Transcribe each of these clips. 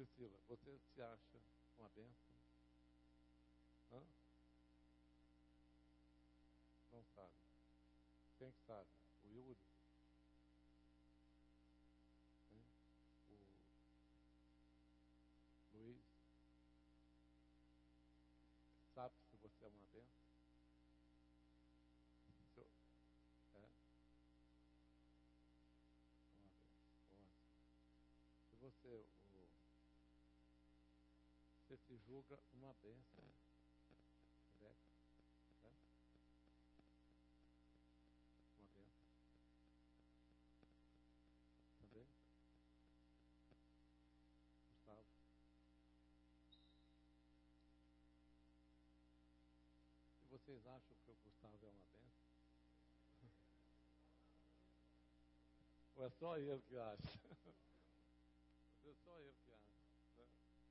Priscila, você se acha uma bênção? Hã? Não sabe. Quem que sabe? O Yuri? Hein? O Luiz? Sabe se você é uma bênção? É? Uma bênção. Ótimo. Se você se julga uma bênção, Rebeca? É? Uma bênção. Também? Gustavo? E vocês acham que o Gustavo é uma bênção? Ou é só ele que acha? É só ele que acha. Né?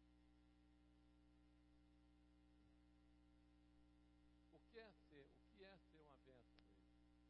O que é ser uma bênção, Luiz?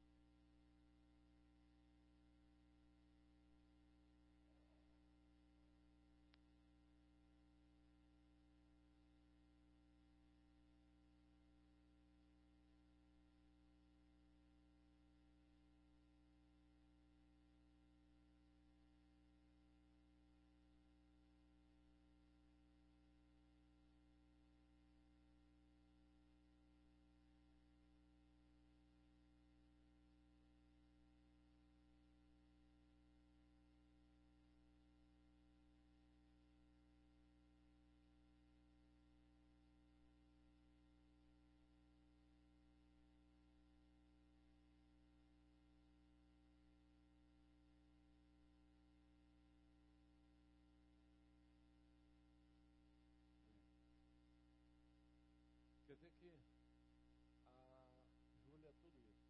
Quer dizer que a Júlia é tudo isso.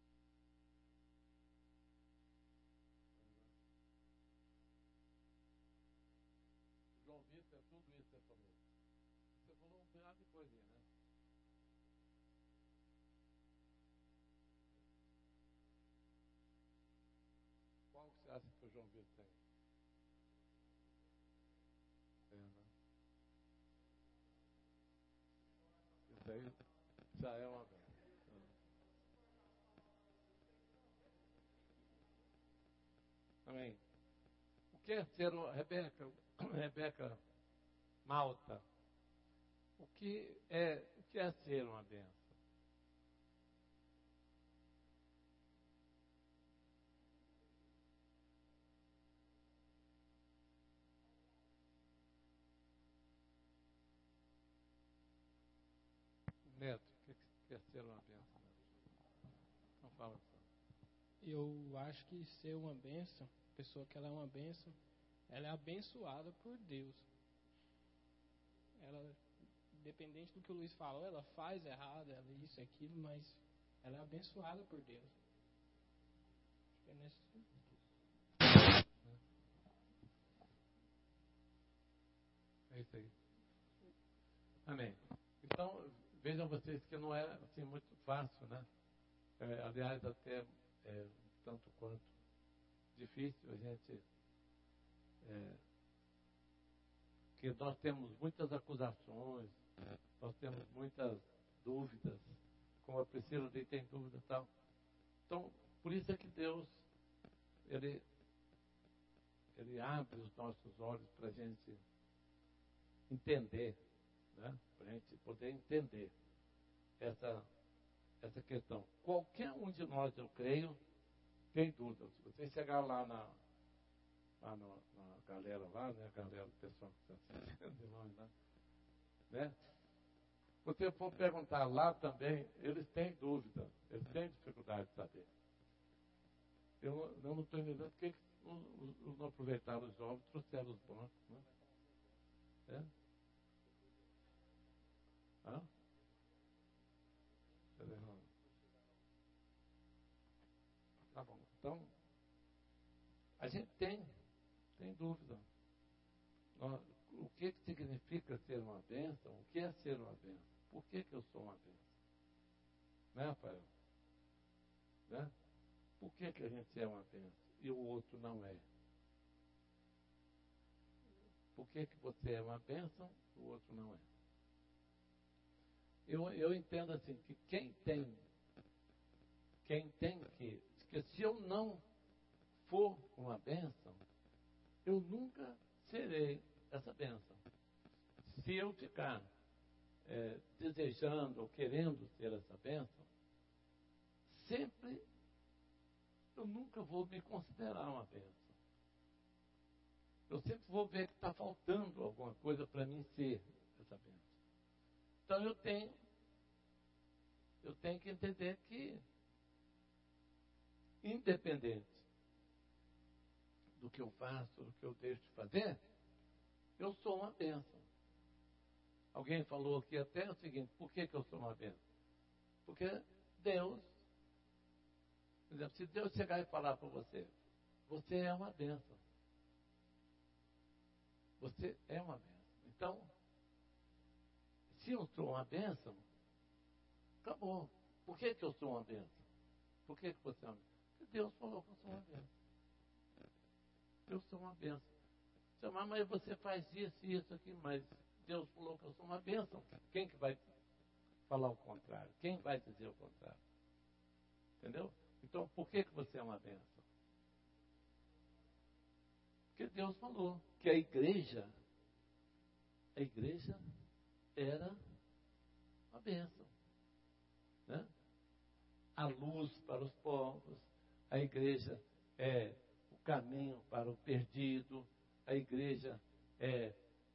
O João Vitor é tudo isso que você falou. Você falou um pedaço de coisinha, né? Qual que você acha que o João Vitor tem? É, né? Isso aí já é uma bênção. Amém. O que é ser uma Rebeca Malta? O que é ser uma bênção? Neto, o que é ser uma bênção? Não fala só. Eu acho que ser uma bênção, pessoa que ela é uma bênção, ela é abençoada por Deus. Ela, independente do que o Luiz falou, ela faz errado, ela isso e aquilo, mas ela é abençoada por Deus. Acho que é nesse sentido. É isso aí. Amém. Então, vejam vocês que não é assim muito fácil, né? Aliás, até tanto quanto difícil a gente. Que nós temos muitas acusações, nós temos muitas dúvidas, como a Priscila daí tem dúvida e tal. Então, por isso é que Deus, Ele abre os nossos olhos para a gente entender, né? Para a gente poder entender essa questão. Qualquer um de nós, eu creio, tem dúvida. Se você chegar lá na galera lá, né? A galera, o pessoal que está assistindo, nós lá, né? Você for perguntar lá também, eles têm dúvida, eles têm dificuldade de saber. Eu não estou entendendo por que não aproveitaram os jovens, trouxeram os bancos, né? É? Hã? Tá bom. Então, a gente tem dúvida. O que significa ser uma bênção? O que é ser uma bênção? Por que eu sou uma bênção? Né, Rafael? Né? Por que a gente é uma bênção e o outro não é? Por que você é uma bênção, o outro não é. Eu entendo assim, que quem tem que se eu não for uma bênção, eu nunca serei essa bênção. Se eu ficar desejando ou querendo ser essa bênção, sempre eu nunca vou me considerar uma bênção. Eu sempre vou ver que está faltando alguma coisa para mim ser essa bênção. Então eu tenho que entender que, independente do que eu faço, do que eu deixo de fazer, eu sou uma bênção. Alguém falou aqui até o seguinte: por que eu sou uma bênção? Porque Deus, por exemplo, se Deus chegar e falar para você, você é uma bênção. Você é uma bênção. Então, se eu sou uma bênção, acabou. Por que eu sou uma bênção? Por que você é uma bênção? Porque Deus falou que eu sou uma bênção. Eu sou uma bênção. Mas você faz isso e isso aqui, mas Deus falou que eu sou uma bênção. Quem que vai falar o contrário? Quem vai dizer o contrário? Entendeu? Então, por que você é uma bênção? Porque Deus falou que a igreja era uma bênção. Né? A luz para os povos, a igreja é o caminho para o perdido, a igreja é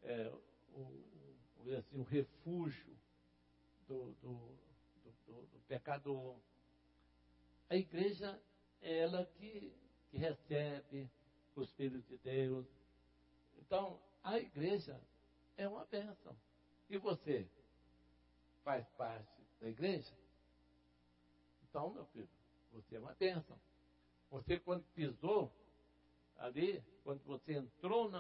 o refúgio do pecador. A igreja é ela que recebe os filhos de Deus. Então, a igreja é uma bênção. E você faz parte da igreja? Então, meu filho, você é uma bênção. Você, quando pisou ali, quando você entrou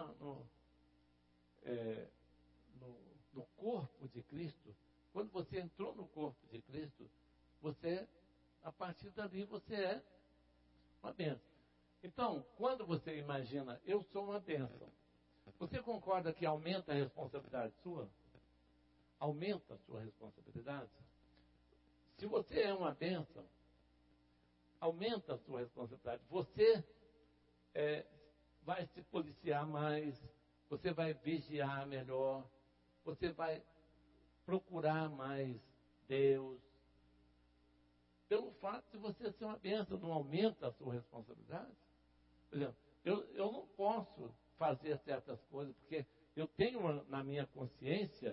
no corpo de Cristo, quando você entrou no corpo de Cristo, você, a partir dali, você é uma bênção. Então, quando você imagina, eu sou uma bênção, você concorda que aumenta a responsabilidade sua? Aumenta a sua responsabilidade? Se você é uma bênção, aumenta a sua responsabilidade. Você vai se policiar mais, você vai vigiar melhor, você vai procurar mais Deus. Pelo fato de você ser uma bênção, não aumenta a sua responsabilidade? Por exemplo, eu não posso fazer certas coisas, porque eu tenho na minha consciência,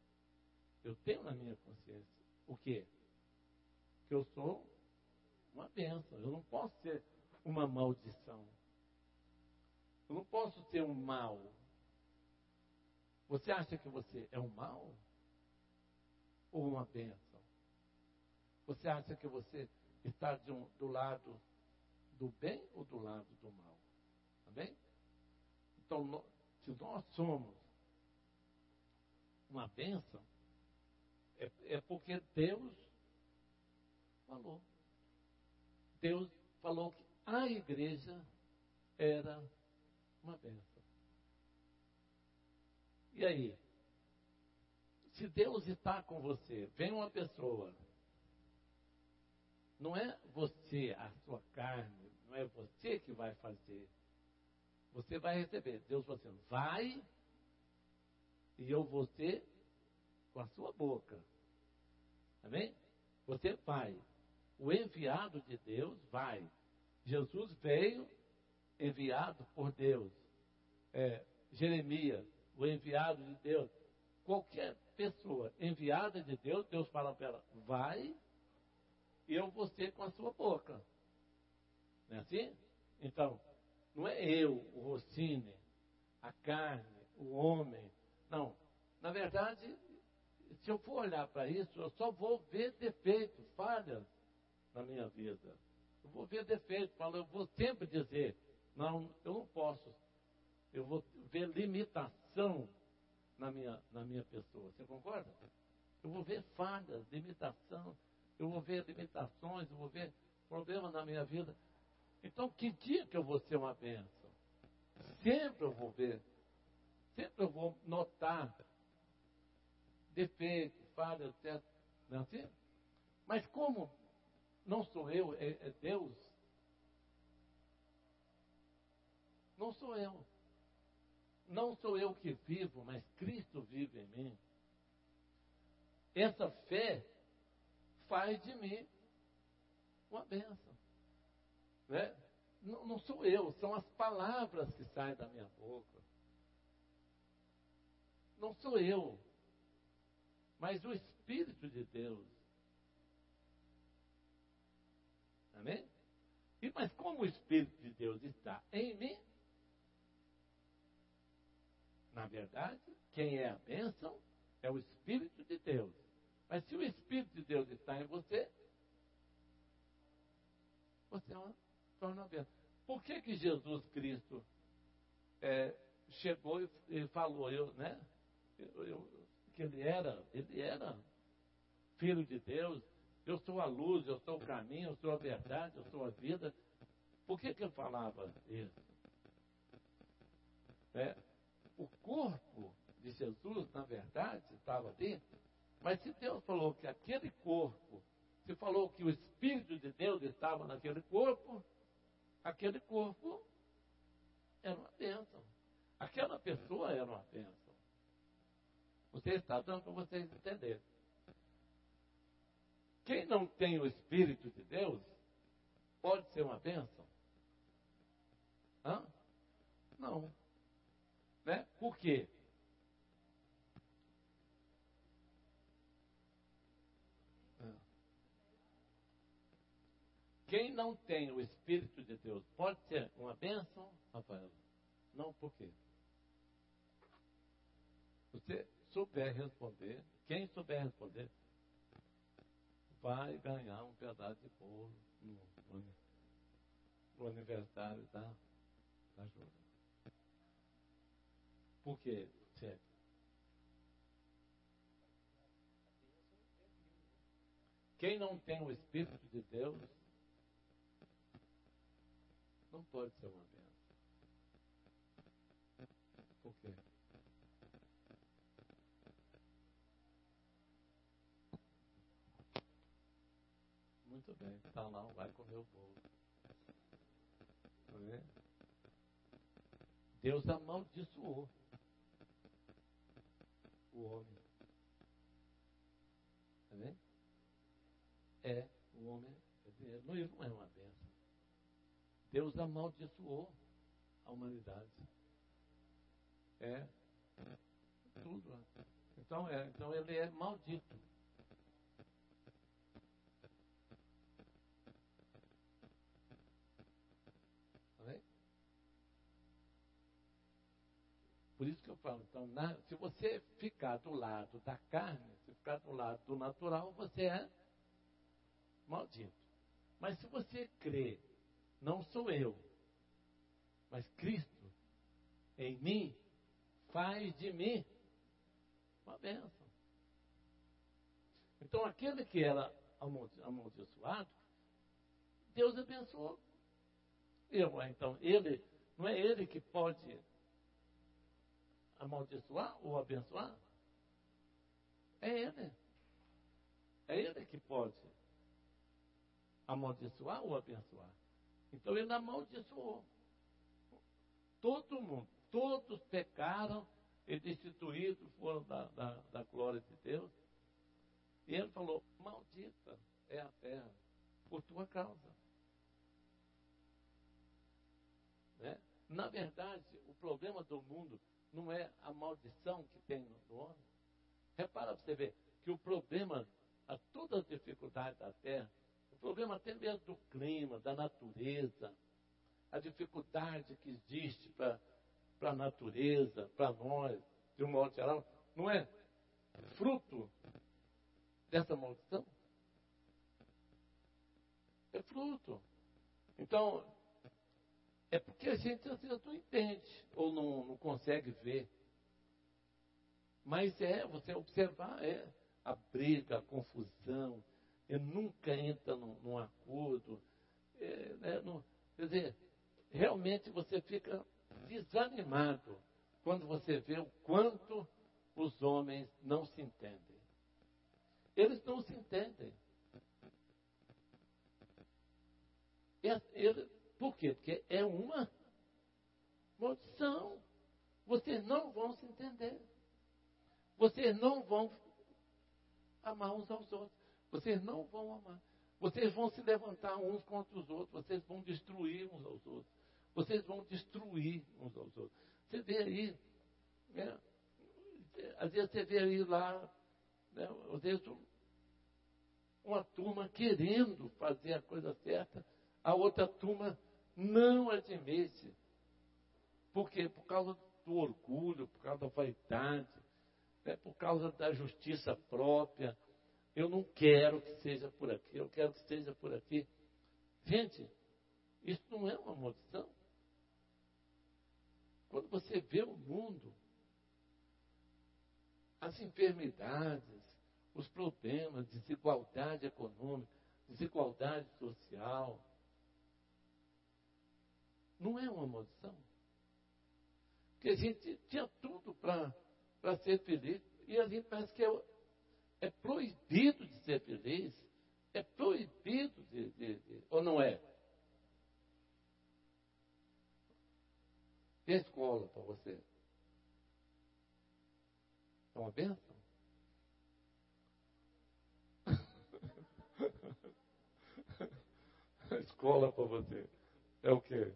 o quê? Que eu sou uma bênção. Eu não posso ser uma maldição. Eu não posso ser um mal. Você acha que você é um mal? Ou uma bênção? Você acha que você está do lado do bem ou do lado do mal? Amém? Então, se nós somos uma bênção, é porque Deus falou. Deus falou que a igreja era uma bênção. E aí? Se Deus está com você, vem uma pessoa, não é você, a sua carne, não é você que vai fazer. Você vai receber. Deus falou assim, vai e eu vou ser com a sua boca. Amém? Você vai. O enviado de Deus vai. Jesus veio enviado por Deus. Jeremias, o enviado de Deus. Qualquer pessoa enviada de Deus, Deus fala para ela, vai e eu vou ser com a sua boca. Não é assim? Então, não é eu, o Rossini, a carne, o homem. Não. Na verdade, se eu for olhar para isso, eu só vou ver defeitos, falhas na minha vida. Eu vou ver defeitos, eu vou sempre dizer, não, eu não posso. Eu vou ver limitação na minha pessoa. Você concorda? Eu vou ver falhas, limitação. Eu vou ver limitações, eu vou ver problemas na minha vida. Então, que dia que eu vou ser uma bênção? Sempre eu vou ver Sempre eu vou notar defeito, falha, etc. Não é assim? Mas como não sou eu, é Deus, não sou eu. Não sou eu que vivo, mas Cristo vive em mim. Essa fé faz de mim uma bênção. Né? Não sou eu, são as palavras que saem da minha boca. Não sou eu, mas o Espírito de Deus. Amém? Mas como o Espírito de Deus está em mim, na verdade, quem é a bênção é o Espírito de Deus. Mas se o Espírito de Deus está em você, você torna a bênção. Por que Jesus Cristo chegou e falou, que ele era Filho de Deus, eu sou a luz, eu sou o caminho, eu sou a verdade, eu sou a vida. Por que ele falava isso? O corpo de Jesus, na verdade, estava ali, mas se Deus falou que aquele corpo, se falou que o Espírito de Deus estava naquele corpo era uma bênção. Aquela pessoa era uma bênção. Você está dando para vocês entenderem. Quem não tem o Espírito de Deus, pode ser uma bênção? Não. Né? Por quê? Quem não tem o Espírito de Deus, pode ser uma bênção, Rafael? Não, por quê? Você souber responder, quem souber responder, vai ganhar um pedaço de bolo no aniversário da Júlia. Por quê? Quem não tem o Espírito de Deus, não pode ser uma bênção. Por quê? Muito bem, então não vai comer o bolo. Tá vendo? Deus amaldiçoou o homem. Tá vendo? O homem não é uma bênção. Deus amaldiçoou a humanidade. Tudo. Então ele é maldito. Por isso que eu falo, então, se você ficar do lado da carne, se ficar do lado do natural, você é maldito. Mas se você crê, não sou eu, mas Cristo em mim, faz de mim uma bênção. Então aquele que era amaldiçoado, Deus abençoou. Então, não é ele que pode amaldiçoar ou abençoar? É ele. É ele que pode amaldiçoar ou abençoar. Então ele amaldiçoou. Todo mundo, todos pecaram e destituídos foram da glória de Deus. E ele falou, maldita é a terra por tua causa. Né? Na verdade, o problema do mundo não é a maldição que tem no homem. Repara para você ver que o problema, a todas as dificuldades da terra, o problema até mesmo do clima, da natureza, a dificuldade que existe para a natureza, para nós, de um modo geral, não é fruto dessa maldição? É fruto. Então, é porque a gente às vezes não entende, ou não consegue ver. Mas você observar, a briga, a confusão, nunca entra num acordo. Quer dizer, realmente você fica desanimado quando você vê o quanto os homens não se entendem. Eles não se entendem. Por quê? Porque é uma maldição. Vocês não vão se entender. Vocês não vão amar uns aos outros. Vocês não vão amar. Vocês vão se levantar uns contra os outros. Vocês vão destruir uns aos outros. Vocês vão destruir uns aos outros. Você vê aí, né? Às vezes você vê aí lá, né? Às vezes uma turma querendo fazer a coisa certa, a outra turma não admite. Por quê? Por causa do orgulho, por causa da vaidade, né? Por causa da justiça própria. Eu não quero que seja por aqui, eu quero que seja por aqui. Gente, isso não é uma maldição. Quando você vê o mundo, as enfermidades, os problemas, desigualdade econômica, desigualdade social, não é uma maldição. Porque a gente tinha tudo para ser feliz, e a gente parece que é proibido de ser feliz, é proibido ou não é? E a escola para você? É uma bênção? A escola para você é o quê?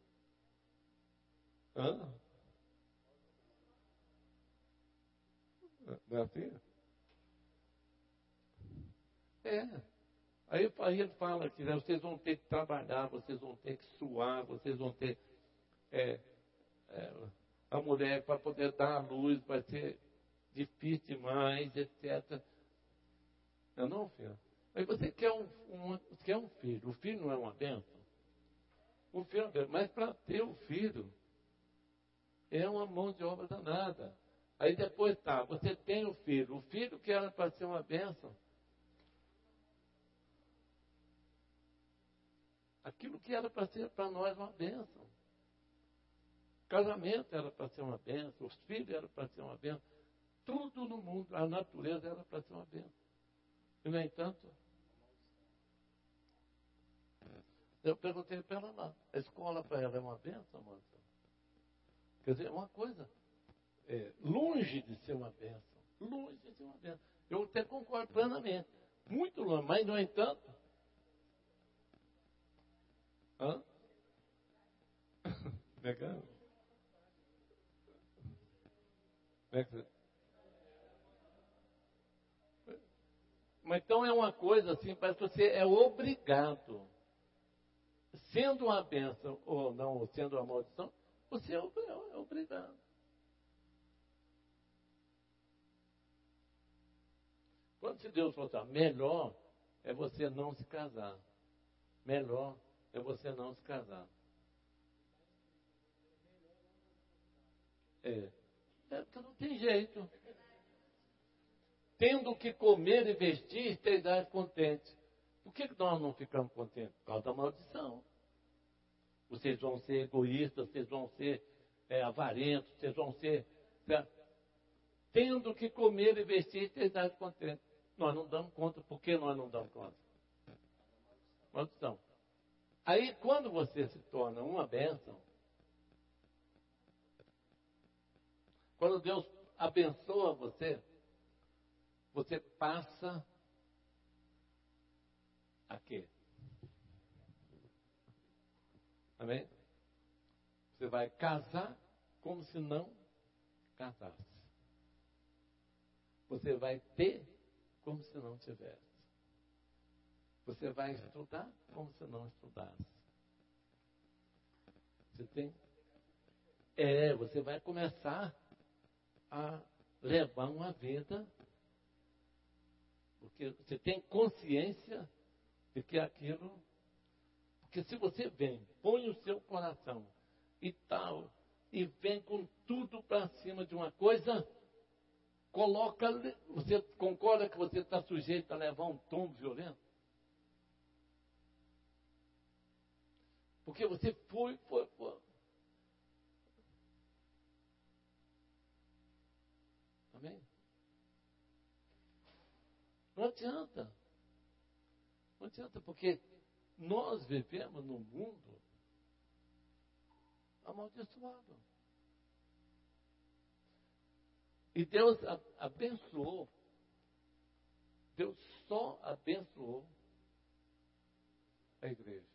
Hã? Não é assim? É. Aí ele fala que, né, vocês vão ter que trabalhar, vocês vão ter que suar, vocês vão ter... a mulher, para poder dar à luz, vai ser difícil demais, etc. Não, filho? Aí você quer quer um filho. O filho não é uma bênção? O filho é uma bênção. Mas para ter o filho, é uma mão de obra danada. Aí depois você tem o filho que era para ser uma bênção. Aquilo que era para ser para nós uma bênção. Casamento era para ser uma bênção, os filhos eram para ser uma bênção. Tudo no mundo, a natureza era para ser uma bênção. E, no entanto, eu perguntei para ela lá, a escola para ela é uma bênção, mano? Quer dizer, é uma coisa longe de ser uma bênção. Longe de ser uma bênção. Eu até concordo plenamente. Muito longe, mas, no entanto... Hã? Legal. Mas então é uma coisa assim, parece que você é obrigado. Sendo uma bênção ou não, ou sendo uma maldição, você é obrigado. Quando se Deus falou assim, melhor é você não se casar. Melhor é você não se casar. Porque não tem jeito. Tendo que comer e vestir, esteja contente. Por que nós não ficamos contentes? Por causa da maldição. Vocês vão ser egoístas, vocês vão ser avarentos, vocês vão ser... Certo? Tendo que comer e vestir, esteja contente. Nós não damos conta. Por que nós não damos conta? Maldição. Aí, quando você se torna uma bênção, quando Deus abençoa você, você passa a quê? Amém? Você vai casar como se não casasse. Você vai ter como se não tivesse. Você vai estudar como se não estudasse. Você vai começar a levar uma vida, porque você tem consciência de que aquilo, porque se você vem, põe o seu coração e tal, e vem com tudo para cima de uma coisa, você concorda que você está sujeito a levar um tombo violento? Porque você foi. Amém? Não adianta. Não adianta, porque nós vivemos num mundo amaldiçoado. E Deus abençoou. Deus só abençoou a igreja.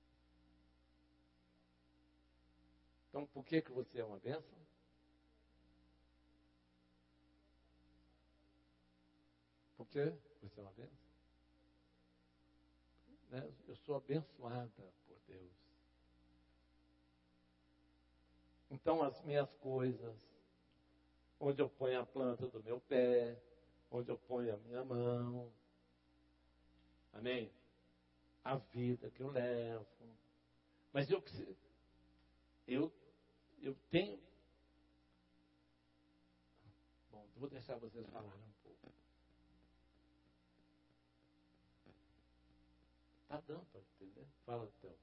Então, por que você é uma bênção? Por que você é uma bênção? Né? Eu sou abençoada por Deus. Então, as minhas coisas, onde eu ponho a planta do meu pé, onde eu ponho a minha mão, amém? A vida que eu levo. Mas eu tenho. Bom, vou deixar vocês falarem um pouco. Está dando para entender? Fala, Théo.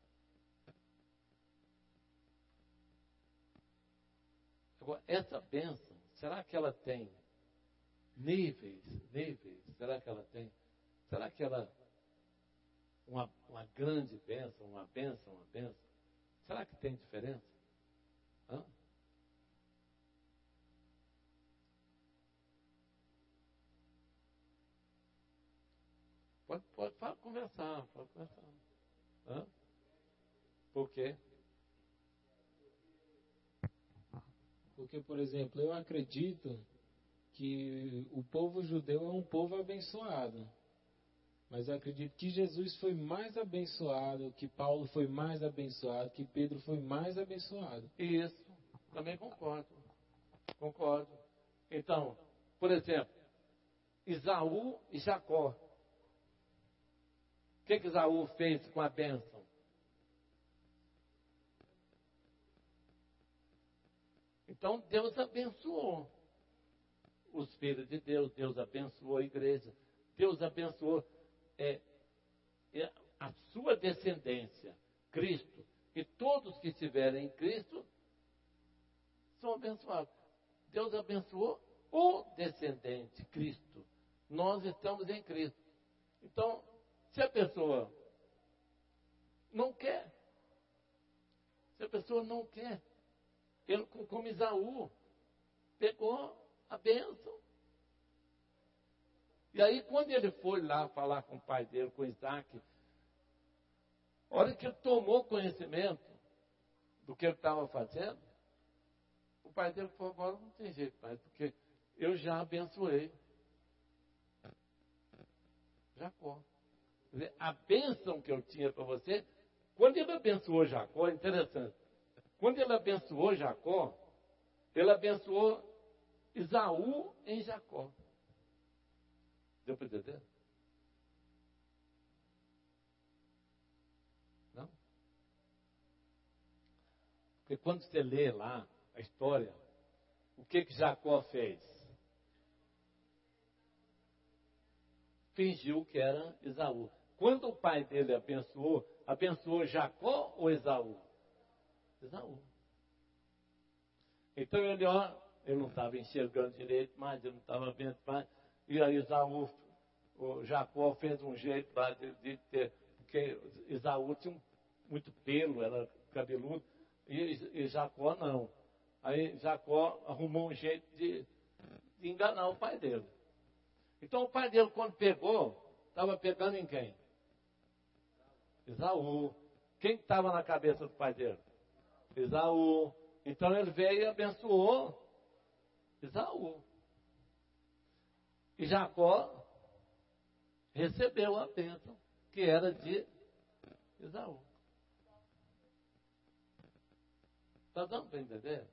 Agora, essa bênção, será que ela tem níveis? Será que ela tem? Será que ela uma grande bênção, uma bênção? Será que tem diferença? Hã? Pode conversar. Hã? Por quê? Porque, por exemplo, eu acredito que o povo judeu é um povo abençoado. Mas eu acredito que Jesus foi mais abençoado, que Paulo foi mais abençoado, que Pedro foi mais abençoado. Isso, também concordo. Então, por exemplo, Esaú e Jacó. O que Esaú fez com a bênção? Então, Deus abençoou os filhos de Deus, Deus abençoou a igreja, Deus abençoou a sua descendência, Cristo. E todos que estiverem em Cristo são abençoados. Deus abençoou o descendente, Cristo. Nós estamos em Cristo. Então, se a pessoa não quer, ele, como Esaú, pegou a bênção. E aí, quando ele foi lá falar com o pai dele, com Isaac, a hora que ele tomou conhecimento do que ele estava fazendo, o pai dele falou: agora não tem jeito mais, porque eu já abençoei Jacó. Quer dizer, a bênção que eu tinha para você, quando ele abençoou Jacó, é interessante. Quando ele abençoou Jacó, ele abençoou Esaú em Jacó. Deu para entender? Não? Porque quando você lê lá a história, o que Jacó fez? Fingiu que era Esaú. Quando o pai dele abençoou Jacó ou Esaú? Esaú. Então ele não estava enxergando direito mais, ele não estava vendo mais. E aí o Jacó fez um jeito lá de ter, porque Esaú tinha muito pelo, era cabeludo, e Jacó não. Aí Jacó arrumou um jeito de enganar o pai dele. Então o pai dele, quando pegou, estava pegando em quem? Esaú. Quem estava na cabeça do pai dele? Esaú. Então ele veio e abençoou Esaú. E Jacó recebeu a bênção que era de Esaú. Está dando para entender?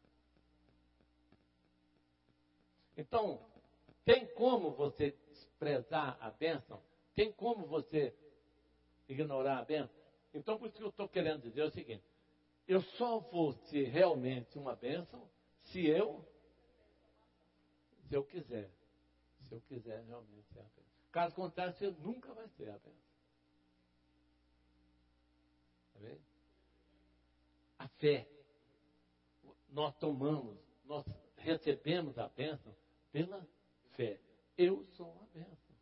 Então, tem como você desprezar a bênção? Tem como você ignorar a bênção? Então, por isso que eu estou querendo dizer é o seguinte: eu só vou ser realmente uma bênção se eu quiser. Se eu quiser realmente ser a bênção. Caso contrário, você nunca vai ser a bênção. Está vendo? A fé. Nós recebemos a bênção pela fé. Eu sou uma bênção.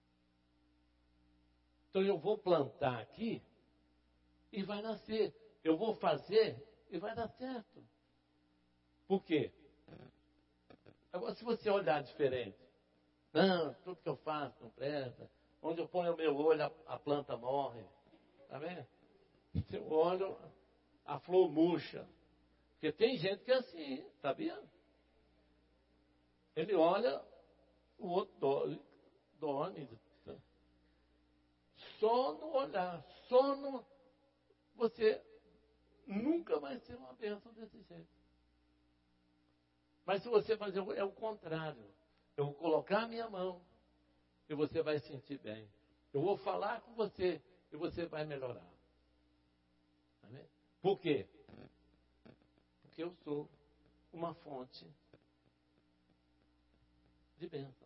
Então eu vou plantar aqui e vai nascer. Eu vou fazer e vai dar certo. Por quê? Agora, se você olhar diferente, não, tudo que eu faço não presta. Onde eu ponho o meu olho, a planta morre. Está vendo? Se eu olho, a flor murcha. Porque tem gente que é assim, sabia? Ele olha, o outro dorme. Só no olhar, só no... Você nunca vai ser uma bênção desse jeito. Mas se você fazer é o contrário. Eu vou colocar a minha mão e você vai sentir bem. Eu vou falar com você e você vai melhorar. Amém? Por quê? Porque eu sou uma fonte de bênção.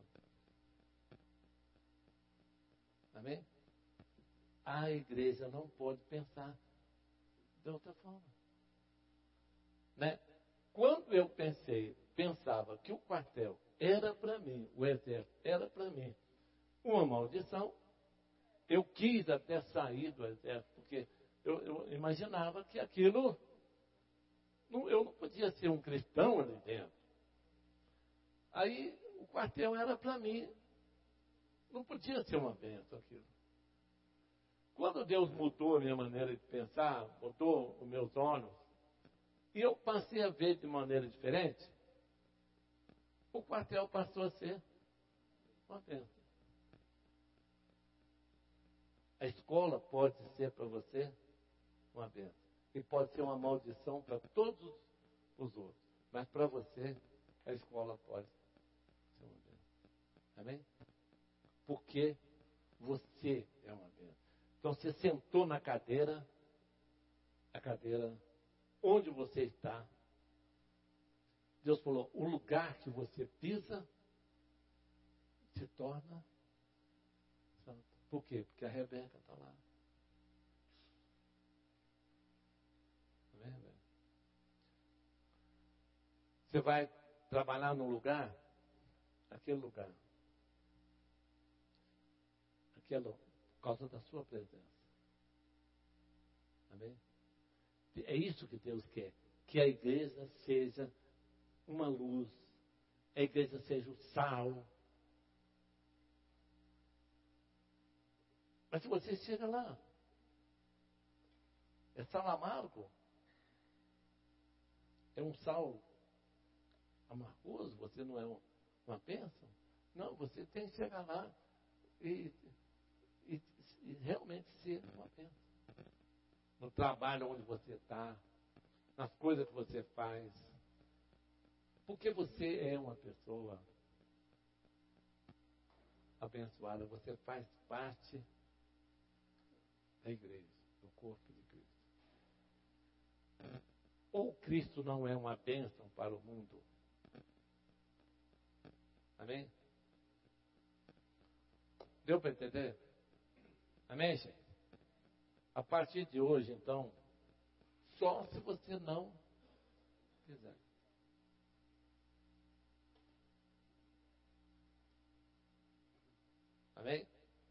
Amém? A igreja não pode pensar de outra forma. Né? Quando eu pensava que o quartel era para mim, o exército era para mim uma maldição, eu quis até sair do exército, porque eu imaginava que aquilo, eu não podia ser um cristão ali dentro. Aí o quartel era para mim, não podia ser uma bênção aquilo. Quando Deus mudou a minha maneira de pensar, mudou os meus olhos, e eu passei a ver de maneira diferente, o quartel passou a ser uma bênção. A escola pode ser para você uma bênção. E pode ser uma maldição para todos os outros. Mas para você, a escola pode ser uma bênção. Amém? Porque você é uma bênção. Então você sentou na cadeira, a cadeira onde você está. Deus falou, o lugar que você pisa se torna santo. Por quê? Porque a Rebeca está lá. Amém, Rebeca? Você vai trabalhar num lugar, aquele lugar, por causa da sua presença. Amém? É isso que Deus quer. Que a igreja seja uma luz. A igreja seja o sal. Mas se você chega lá, é sal amargo, é um sal amargoso, você não é uma bênção. Não, você tem que chegar lá e realmente ser uma bênção. No trabalho onde você está, nas coisas que você faz. Porque você é uma pessoa abençoada, você faz parte da igreja, do corpo de Cristo. Ou Cristo não é uma bênção para o mundo? Amém? Deu para entender? Amém, gente? A partir de hoje, então, só se você não quiser. Amém?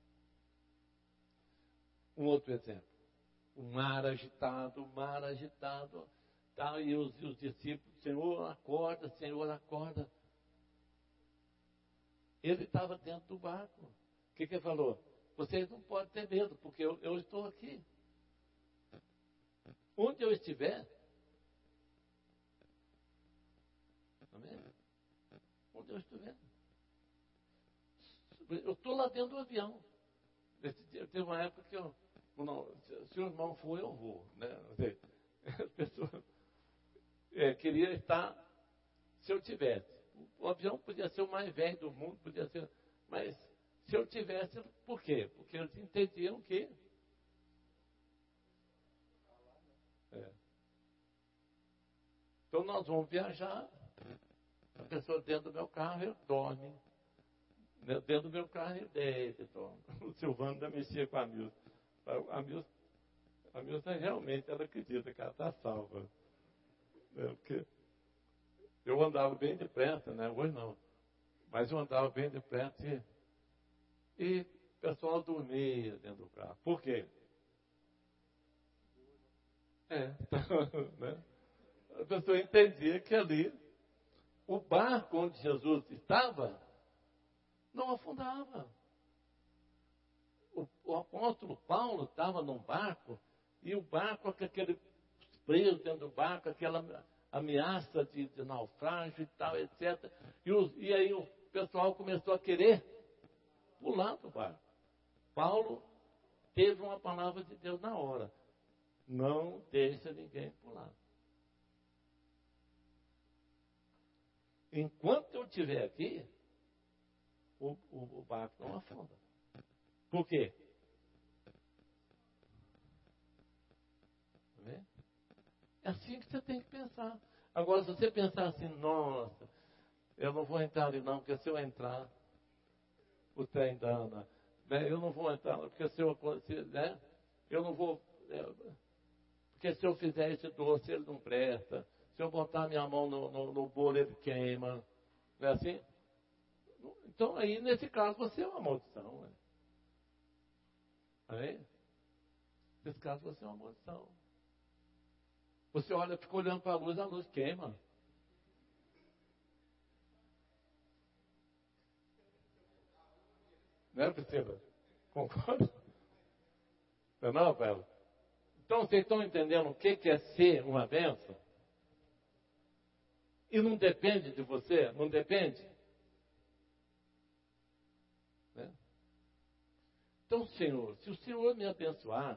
Um outro exemplo. O mar agitado, tá, e os discípulos, Senhor, acorda, Senhor, acorda. Ele estava dentro do barco. O que ele falou? Vocês não podem ter medo, porque eu estou aqui. Onde eu estiver, amém? Onde eu estiver. Eu estou lá dentro do avião. Teve uma época que se o irmão for, eu vou. Né? As pessoas queriam estar, se eu tivesse. O avião podia ser o mais velho do mundo, podia ser, mas se eu tivesse, por quê? Porque eles entendiam que então nós vamos viajar, a pessoa dentro do meu carro, eu dorme. Dentro do meu carro, eu deito, dorme. O Silvano ainda mexia com a Milza. A Milza realmente, ela acredita que ela está salva. Porque eu andava bem depressa, né? Hoje não. Mas eu andava bem depressa e o pessoal dormia dentro do carro. Por quê? Né? A pessoa entendia que ali, o barco onde Jesus estava, não afundava. O apóstolo Paulo estava num barco, e o barco, com aquele preso dentro do barco, aquela ameaça de naufrágio e tal, etc. E aí o pessoal começou a querer pular do barco. Paulo teve uma palavra de Deus na hora. Não deixa ninguém pular. Enquanto eu estiver aqui, o barco não afunda. Por quê? É assim que você tem que pensar. Agora, se você pensar assim, nossa, eu não vou entrar ali não, porque se eu entrar, o trem dana. Né? Eu não vou entrar, porque se né? Eu não vou... porque se eu fizer esse doce, ele não presta. Se eu botar minha mão no bolo, ele queima. Não é assim? Então, aí, nesse caso, você é uma maldição. Né? Aí, nesse caso, você é uma maldição. Você olha, fica olhando para a luz queima. Né, Priscila? Concorda? Não, Paulo? Então, vocês estão entendendo o que é ser uma bênção? E não depende de você? Não depende? Né? Então, Senhor, se o Senhor me abençoar,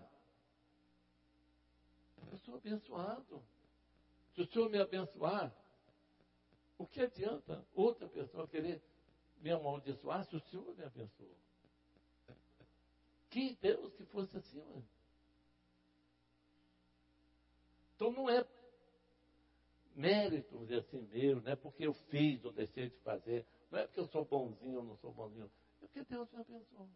eu sou abençoado. Se o Senhor me abençoar, o que adianta outra pessoa querer me amaldiçoar se o Senhor me abençoou? Que Deus que fosse assim, mano. Então não é mérito assim meu, não é porque eu fiz ou deixei de fazer, não é porque eu sou bonzinho ou não sou bonzinho, é porque Deus me abençoou.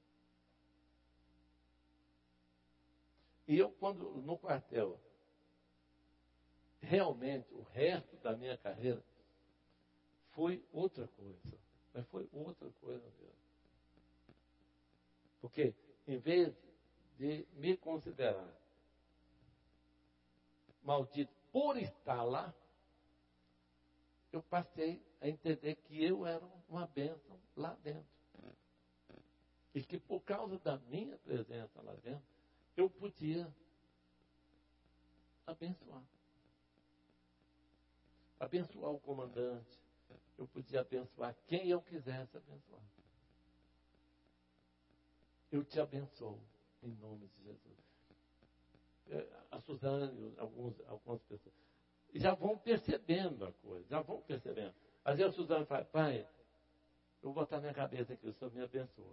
E eu, quando no quartel, realmente o resto da minha carreira foi outra coisa. Mas foi outra coisa mesmo. Porque, em vez de me considerar maldito por estar lá, eu passei a entender que eu era uma bênção lá dentro. E que por causa da minha presença lá dentro, eu podia abençoar. Abençoar o comandante. Eu podia abençoar quem eu quisesse abençoar. Eu te abençoo, em nome de Jesus. A Suzane, algumas pessoas, já vão percebendo a coisa, já vão percebendo. Às vezes a Suzane fala, pai, eu vou botar minha cabeça aqui, o Senhor me abençoa.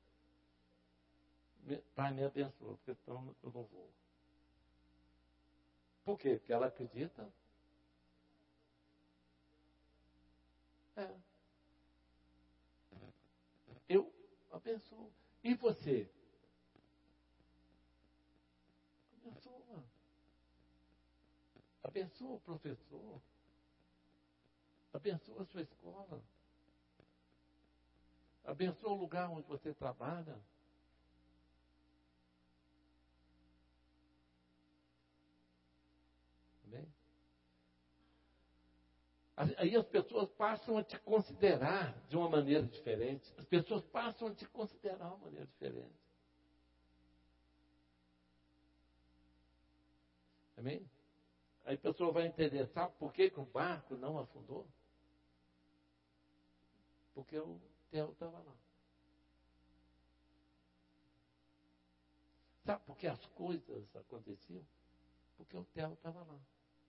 Pai, me abençoa, porque senão eu não vou. Por quê? Porque ela acredita. Eu abençoo. E você? Abençoa. Abençoa o professor. Abençoa a sua escola. Abençoa o lugar onde você trabalha. Amém? Aí as pessoas passam a te considerar de uma maneira diferente. As pessoas passam a te considerar de uma maneira diferente. Amém? Aí a pessoa vai entender, sabe por que o barco não afundou? Porque o Theo estava lá. Sabe por que as coisas aconteciam? Porque o Theo estava lá.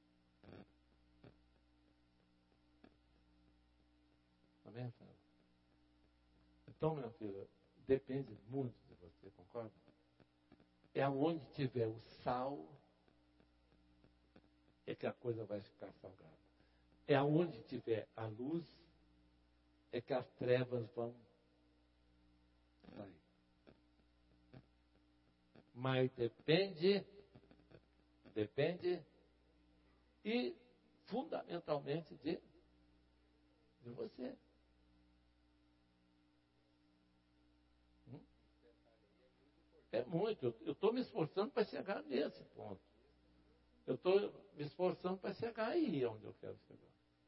Amém, filha? Então, minha filha, depende muito de você, concorda? É aonde tiver o sal, é que a coisa vai ficar salgada. É aonde tiver a luz, é que as trevas vão sair. Mas depende e fundamentalmente de você. É muito. Eu estou me esforçando para chegar nesse ponto. Eu estou me esforçando para chegar aí onde eu quero chegar.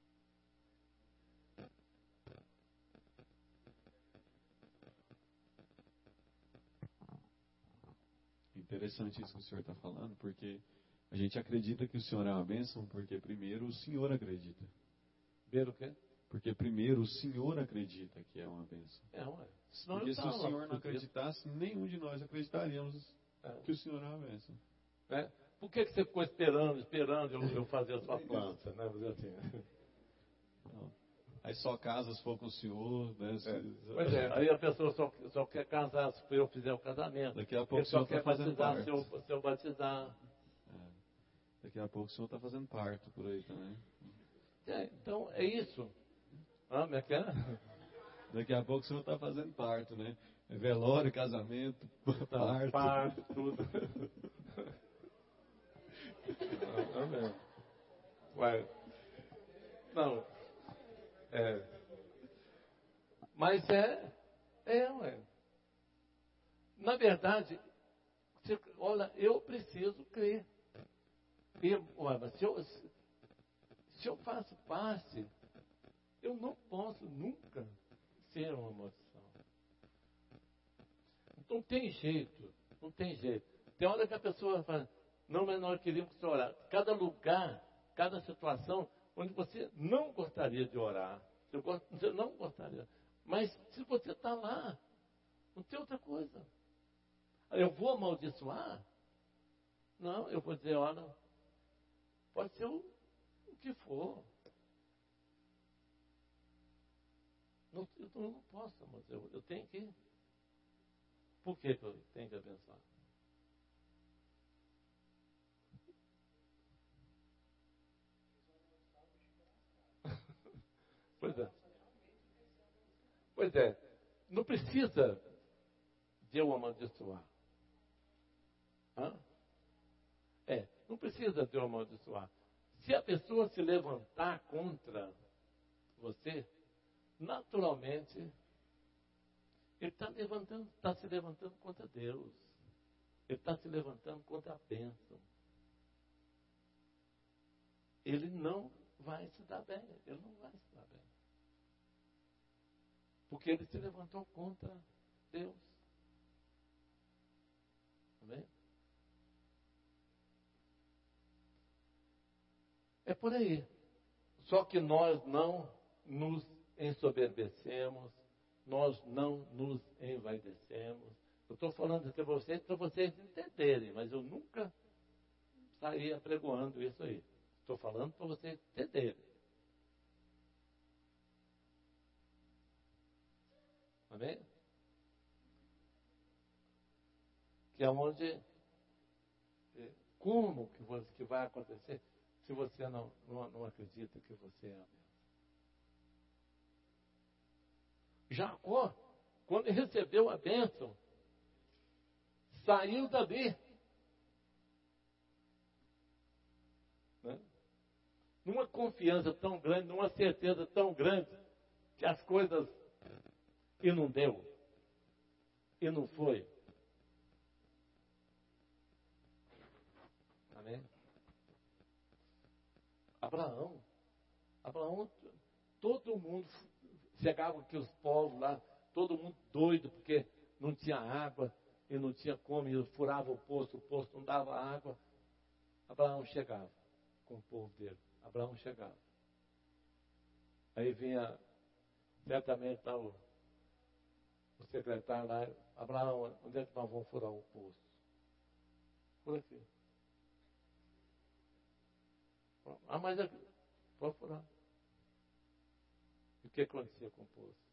Interessante isso que o senhor está falando, porque a gente acredita que o senhor é uma bênção, porque primeiro o senhor acredita. Ver o quê? Porque primeiro o senhor acredita que é uma bênção. Ué. Senão Porque eu se o tava senhor não fudido. acreditasse, nenhum de nós acreditaríamos que o senhor é uma bênção. Né? Por que você ficou esperando eu fazer a sua planta? Né? Vou dizer assim. Não. Aí só casa se for com o senhor, né? Pois é, aí a pessoa só quer casar se eu fizer o casamento. Daqui a pouco Ele o senhor só quer está fazendo batizar parto. se eu batizar. Daqui a pouco o senhor está fazendo parto por aí também. Então, é isso. Como é que é? Daqui a pouco o senhor está fazendo parto, né? Velório, casamento, parto. Parto, tudo. Não. Ué. Não. Mas ué. Na verdade, olha, eu preciso crer. Mas se eu faço parte, eu não posso nunca ser uma maldição. Não tem jeito, não tem jeito. Tem hora que a pessoa fala, não, mas nós queríamos que você orar. Cada lugar, cada situação onde você não gostaria de orar, você não gostaria. Mas se você está lá, não tem outra coisa. Eu vou amaldiçoar? Não, eu vou dizer, olha, pode ser o que for. Eu não posso, mas eu tenho que. Por que eu tenho que abençoar? Pois é. Pois é. Não precisa de eu amaldiçoar. Não precisa de eu amaldiçoar. Se a pessoa se levantar contra você, naturalmente, ele está se levantando contra Deus. Ele está se levantando contra a bênção. Ele não vai se dar bem. Ele não vai se dar bem. Porque ele se levantou contra Deus. Amém? É por aí. Só que nós não nos ensoberbecemos, nós não nos envaidecemos. Eu estou falando isso para vocês entenderem, mas eu nunca saía apregoando isso aí. Estou falando para vocês entenderem. Amém? Que é onde, como que vai acontecer se você não acredita que você é a bênção? Jacó, quando recebeu a bênção, saiu dali. Né? Numa confiança tão grande, numa certeza tão grande, que as coisas e não deu, e não foi. Amém? Abraão, todo mundo, chegava aqui os povos lá, todo mundo doido, porque não tinha água, e não tinha como, e furava o poço não dava água. Abraão chegava com o povo dele. Abraão chegava. Aí vinha, certamente estava o secretário lá, Abraão, onde é que nós vamos furar o poço? Por aqui. Mas aqui, pode furar. E o que acontecia com o poço?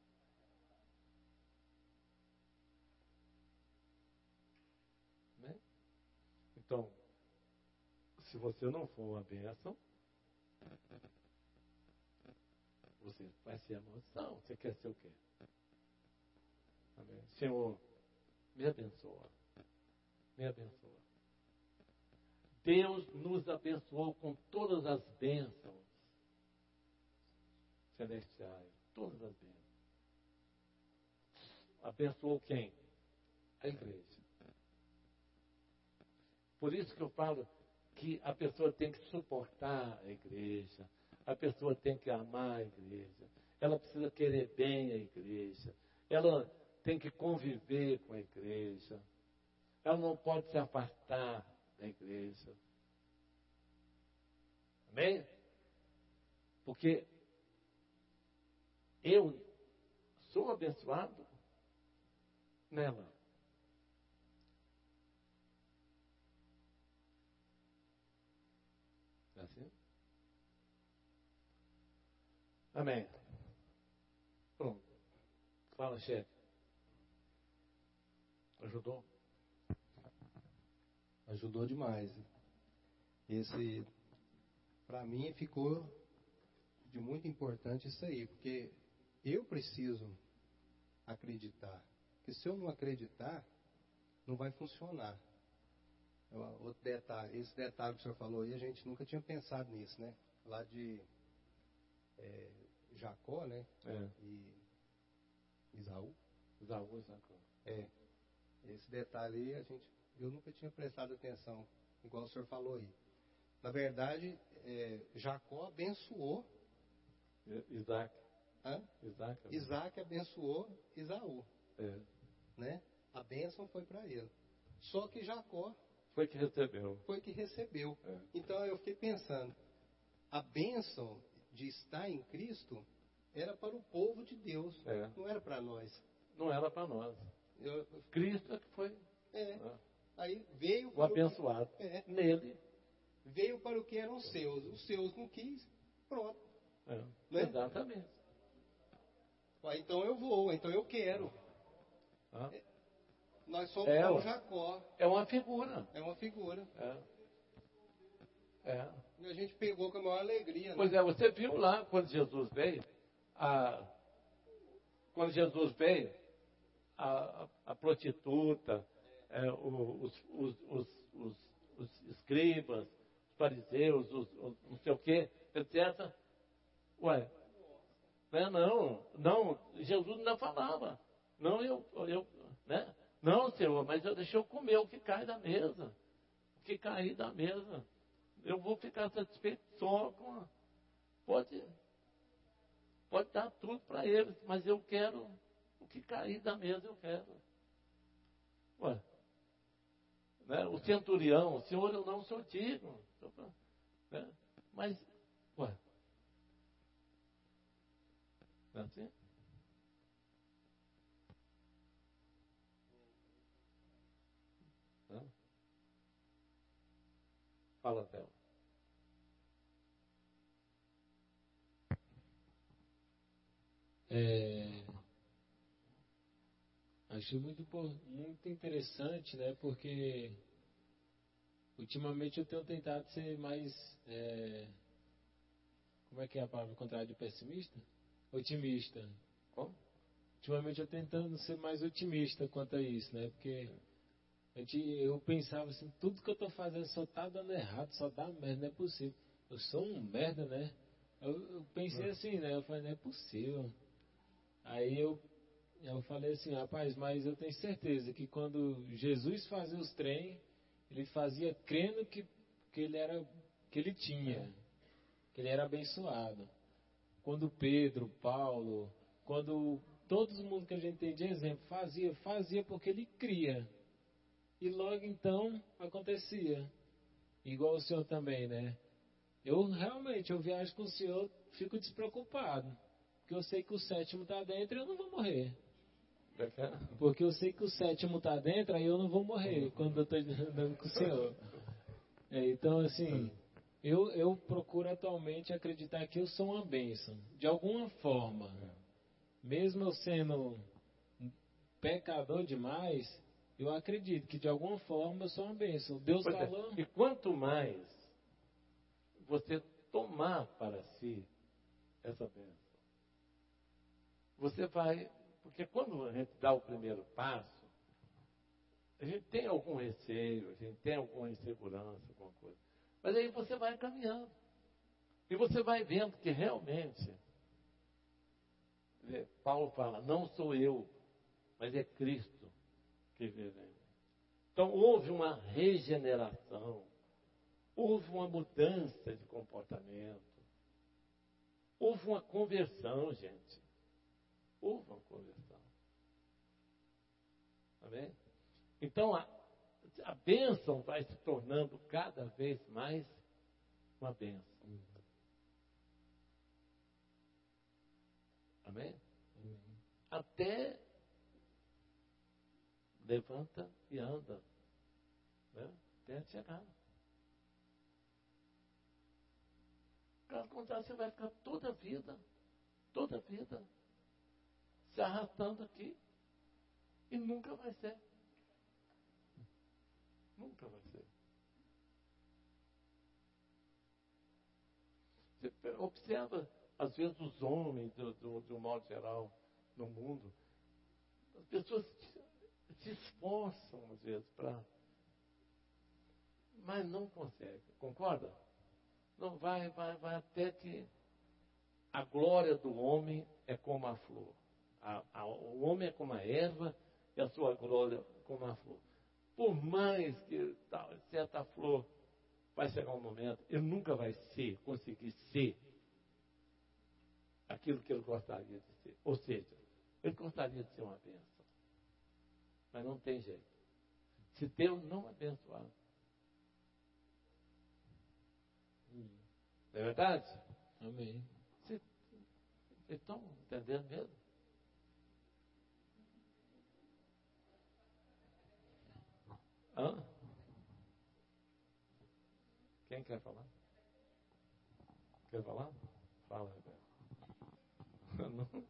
Né? Então, se você não for uma bênção, você vai ser a maldição. Você quer ser o quê? Amém? Senhor, me abençoa. Me abençoa. Deus nos abençoou com todas as bênçãos celestiais. Todas as bênçãos. Abençoou quem? A igreja. Por isso que eu falo que a pessoa tem que suportar a igreja, a pessoa tem que amar a igreja, ela precisa querer bem a igreja, ela tem que conviver com a igreja, ela não pode se afastar da igreja. Amém? Porque eu sou abençoado nela. É assim? Amém. Pronto. Fala, chefe. Ajudou? Ajudou demais. Esse, para mim, ficou de muito importante isso aí, porque eu preciso acreditar. Porque se eu não acreditar, não vai funcionar. Outro detalhe, esse detalhe que o senhor falou aí, a gente nunca tinha pensado nisso, né? Lá de Jacó, né? E Isaú. Jacó. Esse detalhe aí, eu nunca tinha prestado atenção, igual o senhor falou aí. Na verdade, Jacó abençoou Isaac. Isaac abençoou Isaú. Né? A bênção foi para ele. Só que Jacó foi que recebeu. Então eu fiquei pensando, a bênção de estar em Cristo era para o povo de Deus, não era para nós. Não era para nós. Cristo é que foi. Aí veio o abençoado. Nele. Veio para o que eram seus. Os seus não quis, pronto. Né? Exatamente. Então eu vou, então eu quero. Nós somos como Jacó. É uma figura. E a gente pegou com a maior alegria. Pois né? Você viu lá quando Jesus veio, a prostituta, os escribas, os fariseus, não sei o quê, etc. Não, Jesus ainda falava. Não, né? Não, Senhor, mas deixa eu comer o que cai da mesa. O que cair da mesa. Eu vou ficar satisfeito só com a... Pode dar tudo para eles, mas eu quero o que cair da mesa, eu quero. Né? O centurião, Senhor, eu não sou digno. Né? Mas, não é assim? Não? Fala, Théo. Achei muito interessante, né? Porque ultimamente eu tenho tentado ser mais, como é que é a palavra contrária de pessimista? Otimista. Como? Ultimamente eu tentando ser mais otimista quanto a isso, né? Porque eu pensava assim, tudo que eu estou fazendo só está dando errado, só dá merda, não é possível. Eu sou um merda, né? Eu pensei assim, né? Eu falei, não é possível. Aí eu falei assim, rapaz, mas eu tenho certeza que quando Jesus fazia os trem, ele fazia crendo que ele tinha, que ele era abençoado. Quando Pedro, Paulo, quando todo mundo que a gente tem de exemplo fazia porque ele cria. E logo então acontecia. Igual o senhor também, né? Eu viajo com o senhor, fico despreocupado. Porque eu sei que o sétimo está dentro e eu não vou morrer. Porque eu sei que o sétimo está dentro, aí eu não vou morrer quando eu estou andando com o senhor. Então, assim, eu procuro atualmente acreditar que eu sou uma bênção. De alguma forma. Mesmo eu sendo pecador demais, eu acredito que de alguma forma eu sou uma bênção. Deus falou... E quanto mais você tomar para si essa bênção, você vai... Porque quando a gente dá o primeiro passo, a gente tem algum receio, a gente tem alguma insegurança, alguma coisa. Mas aí você vai caminhando. E você vai vendo que realmente, Paulo fala, não sou eu, mas é Cristo que vive em mim. Então, houve uma regeneração, houve uma mudança de comportamento, houve uma conversão, gente. Houve uma conversão. Amém? Então, a bênção vai se tornando cada vez mais uma bênção. Amém? Até levanta e anda, né? Até chegar. Caso contrário, você vai ficar toda a vida, se arrastando aqui e nunca vai ser. Nunca vai ser. Você observa, às vezes, os homens, de um modo geral, no mundo, as pessoas se esforçam, às vezes, mas não conseguem. Concorda? Não vai até que a glória do homem é como a flor. O homem é como a erva e a sua glória como a flor. Por mais que certa flor vai chegar um momento, ele nunca vai conseguir ser aquilo que ele gostaria de ser. Ou seja, ele gostaria de ser uma bênção. Mas não tem jeito. Se Deus não abençoar. Não é verdade? Amém. Vocês estão entendendo mesmo? Hã? Quem quer falar? Quer falar? Fala, Roberto. Não?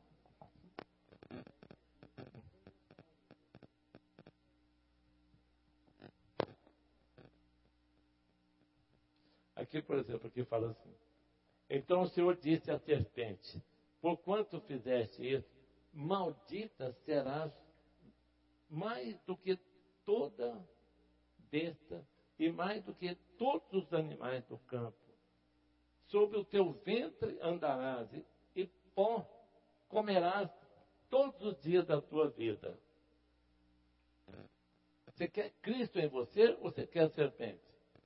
Aqui, por exemplo, aqui fala assim. Então o Senhor disse à serpente: porquanto fizeste isso, maldita serás mais do que toda besta e mais do que todos os animais do campo. Sobre o teu ventre andarás e pó comerás todos os dias da tua vida. Você quer Cristo em você ou você quer a serpente?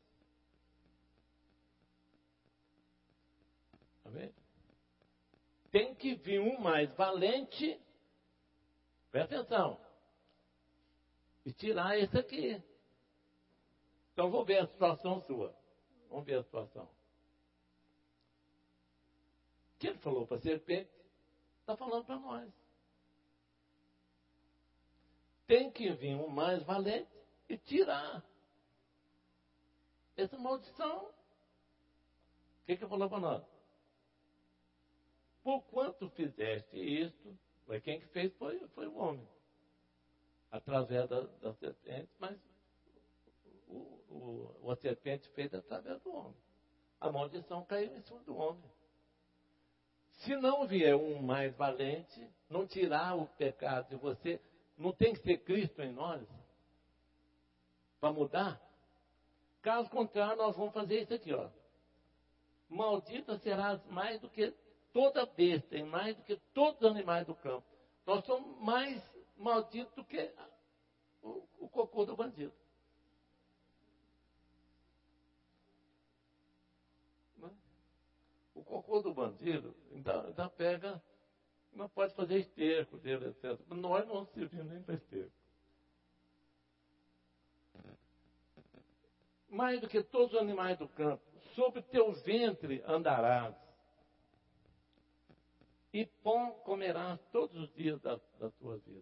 Amém? Tem que vir um mais valente, presta atenção, e tirar esse aqui. Então, vou ver a situação sua. Vamos ver a situação. O que ele falou para a serpente, está falando para nós. Tem que vir um mais valente e tirar essa maldição. O que ele falou para nós? Por quanto fizeste isto, quem que fez foi o homem. Através da serpente, mas a serpente fez através do homem. A maldição caiu em cima do homem. Se não vier um mais valente, não tirar o pecado de você, não tem que ser Cristo em nós para mudar. Caso contrário, nós vamos fazer isso aqui, ó. Maldita serás mais do que toda besta e mais do que todos os animais do campo. Nós somos mais malditos do que o cocô do bandido. O cocô do bandido ainda pega, não pode fazer esterco dele, etc. Nós não servimos nem para esterco. Mais do que todos os animais do campo, sobre teu ventre andarás, e pão comerás todos os dias da tua vida.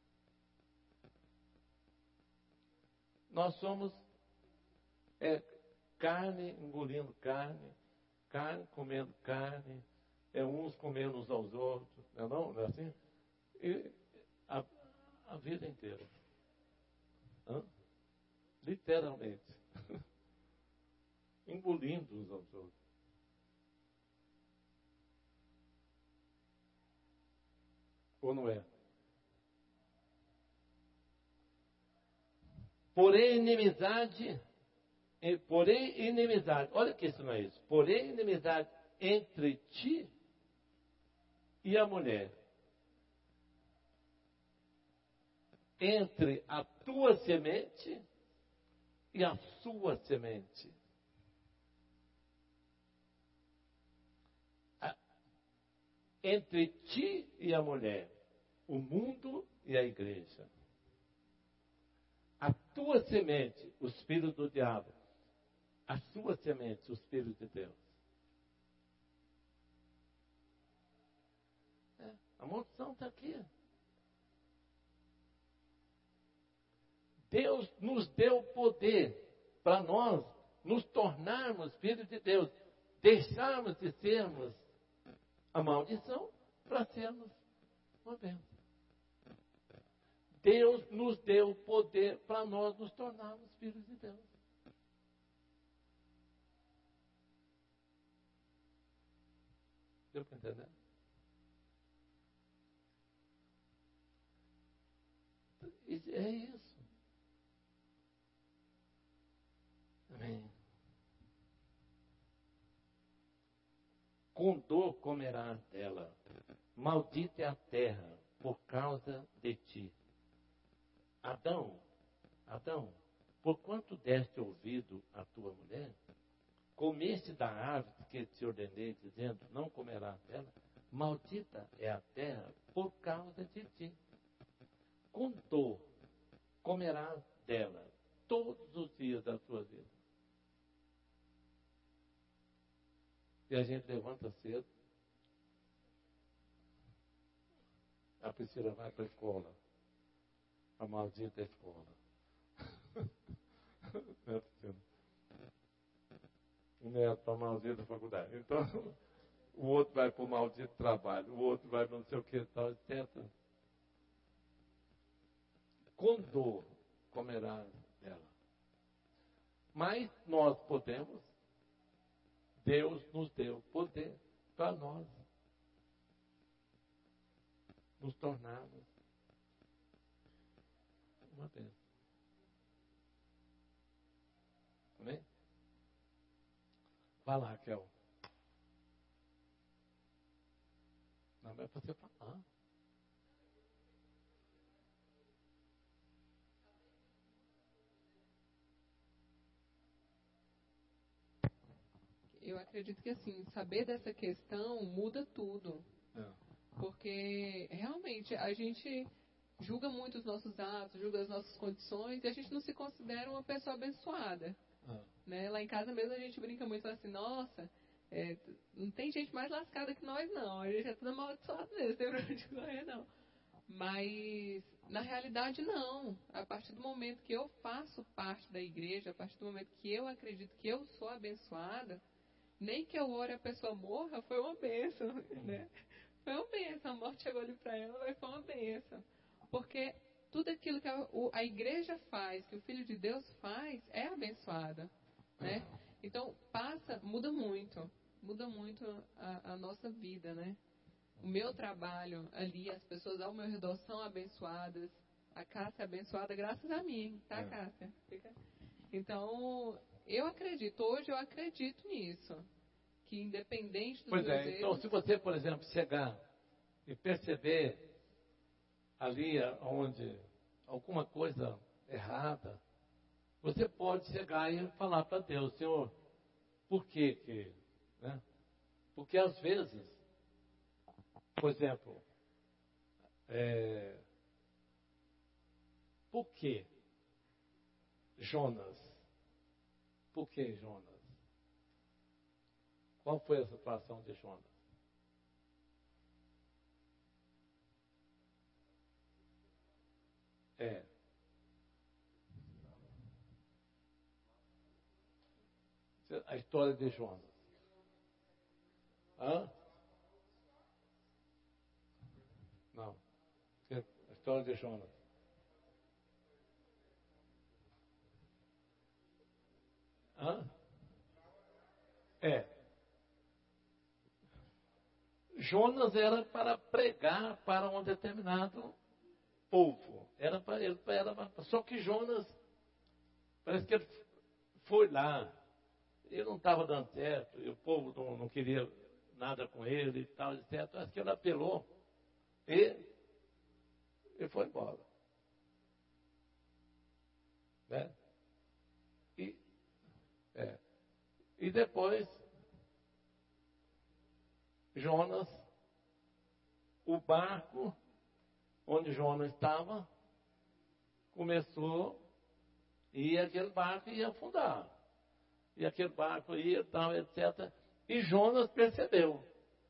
Nós somos carne engolindo carne, carne comendo carne, uns comendo uns aos outros, não é assim? E a vida inteira. Literalmente. Engolindo uns aos outros. Ou não é? Porém inimizade, olha que isso não é isso. Porém inimizade entre ti e a mulher. Entre a tua semente e a sua semente. Entre ti e a mulher, o mundo e a igreja. A tua semente, os filhos do diabo. A sua semente, os filhos de Deus. A maldição está aqui. Deus nos deu poder para nós nos tornarmos filhos de Deus. Deixarmos de sermos a maldição para sermos uma bênção. Deus nos deu poder para nós nos tornarmos filhos de Deus. Deu para entender? É isso. Amém. Com dor comerás dela. Maldita é a terra por causa de ti. Adão, porquanto deste ouvido à tua mulher, comeste da árvore que te ordenei, dizendo, não comerás dela, maldita é a terra por causa de ti. Com dor comerás dela todos os dias da tua vida. E a gente levanta cedo, a Priscila vai para a escola, a maldita escola. Né, Priscila? O neto para a maldita faculdade. Então, o outro vai para o maldito trabalho, o outro vai para não sei o que, tal, etc. Com dor comerá ela. Mas nós podemos, Deus nos deu poder para nós nos tornarmos uma bênção. Amém? Vai lá, Raquel. Não, mas é para você falar. Eu acredito que, assim, saber dessa questão muda tudo. Porque, realmente, a gente julga muito os nossos atos, julga as nossas condições, e a gente não se considera uma pessoa abençoada. Né? Lá em casa mesmo a gente brinca muito assim, nossa, não tem gente mais lascada que nós, não. A gente é tudo amaldiçoado mesmo, não tem pra onde correr, não. Mas, na realidade, não. A partir do momento que eu faço parte da igreja, a partir do momento que eu acredito que eu sou abençoada, nem que eu ore a pessoa morra, foi uma bênção, né? Foi uma bênção. A morte chegou ali para ela, mas foi uma bênção. Porque tudo aquilo que a igreja faz, que o Filho de Deus faz, é abençoada, né? Então, muda muito a nossa vida, né? O meu trabalho ali, as pessoas ao meu redor são abençoadas. A Cássia é abençoada graças a mim, tá, Cássia? Então, hoje eu acredito nisso. Que independente dos meus erros... Então se você, por exemplo, chegar e perceber ali onde alguma coisa errada, você pode chegar e falar para Deus, Senhor, por quê que... Né? Porque às vezes, por exemplo, por que Jonas? Por que Jonas? Qual foi a situação de Jonas? A história de Jonas. Hã? Não. A história de Jonas. Hã? Jonas era para pregar para um determinado povo. Era para ele, só que Jonas, parece que ele foi lá, ele não estava dando certo, e o povo não queria nada com ele e tal, etc. Acho que ele apelou e foi embora. Né? E depois, Jonas, o barco onde Jonas estava, começou, e aquele barco ia afundar. E aquele barco ia, tal, etc. E Jonas percebeu.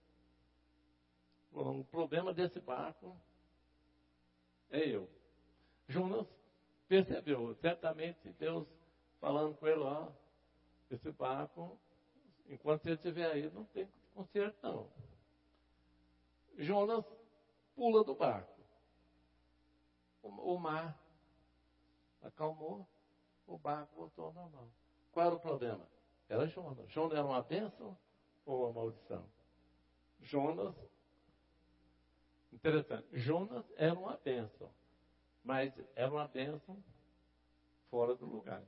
O problema desse barco é eu. Jonas percebeu. Certamente Deus falando com ele, ó, esse barco, enquanto ele estiver aí, não tem conserto não. Jonas pula do barco. O mar acalmou, o barco voltou ao normal. Qual era o problema? Era Jonas. Jonas era uma bênção ou uma maldição? Jonas, interessante, Jonas era uma bênção, mas era uma bênção fora do lugar.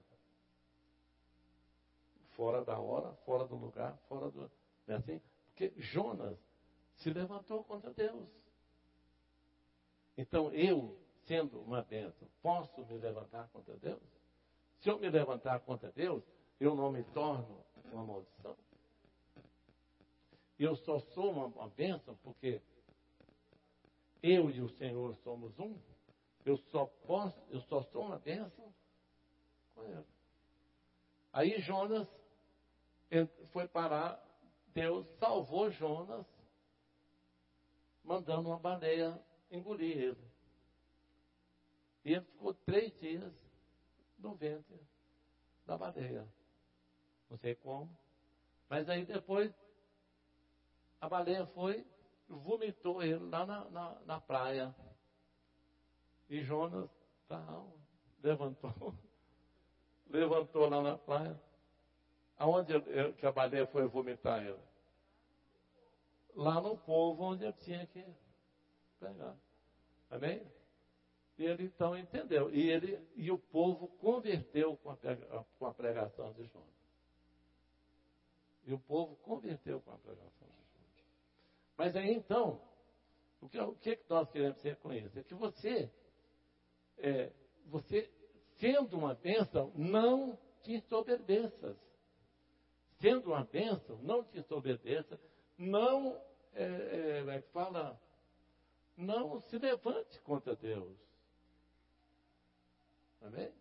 Fora da hora, fora do lugar, fora do... Não é assim? Porque Jonas se levantou contra Deus. Então eu, sendo uma bênção, posso me levantar contra Deus? Se eu me levantar contra Deus, eu não me torno uma maldição. Eu só sou uma bênção porque eu e o Senhor somos um. Eu só sou uma bênção com Ele. Aí Jonas foi parar, Deus salvou Jonas, mandando uma baleia engolir ele. E ele ficou 3 dias no ventre da baleia. Não sei como. Mas aí depois a baleia foi, vomitou ele lá na praia. E Jonas levantou lá na praia. Aonde que a baleia foi vomitar ele? Lá no povo onde ele tinha que pegar. Amém? E ele então entendeu. E o povo converteu com a pregação de Jonas. E o povo converteu com a pregação de Jonas. Mas aí então, o que nós queremos dizer com isso? É que você, sendo uma bênção, não te desobedeças. Sendo uma bênção, não te desobedeça, não, não se levante contra Deus. Amém?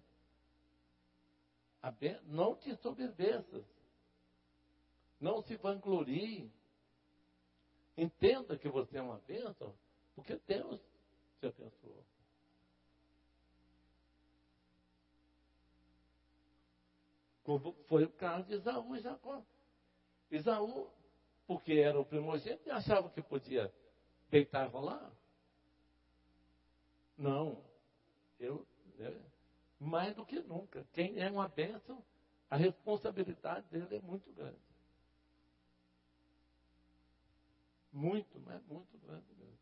Não te desobedeças. Não se vanglorie. Entenda que você é uma bênção, porque Deus te abençoou. Como foi o caso de Esaú e Jacó. Esaú, porque era o primogênito, achava que podia deitar e rolar. Não. Mais do que nunca. Quem é uma bênção, a responsabilidade dele é muito grande. Muito, mas muito grande mesmo.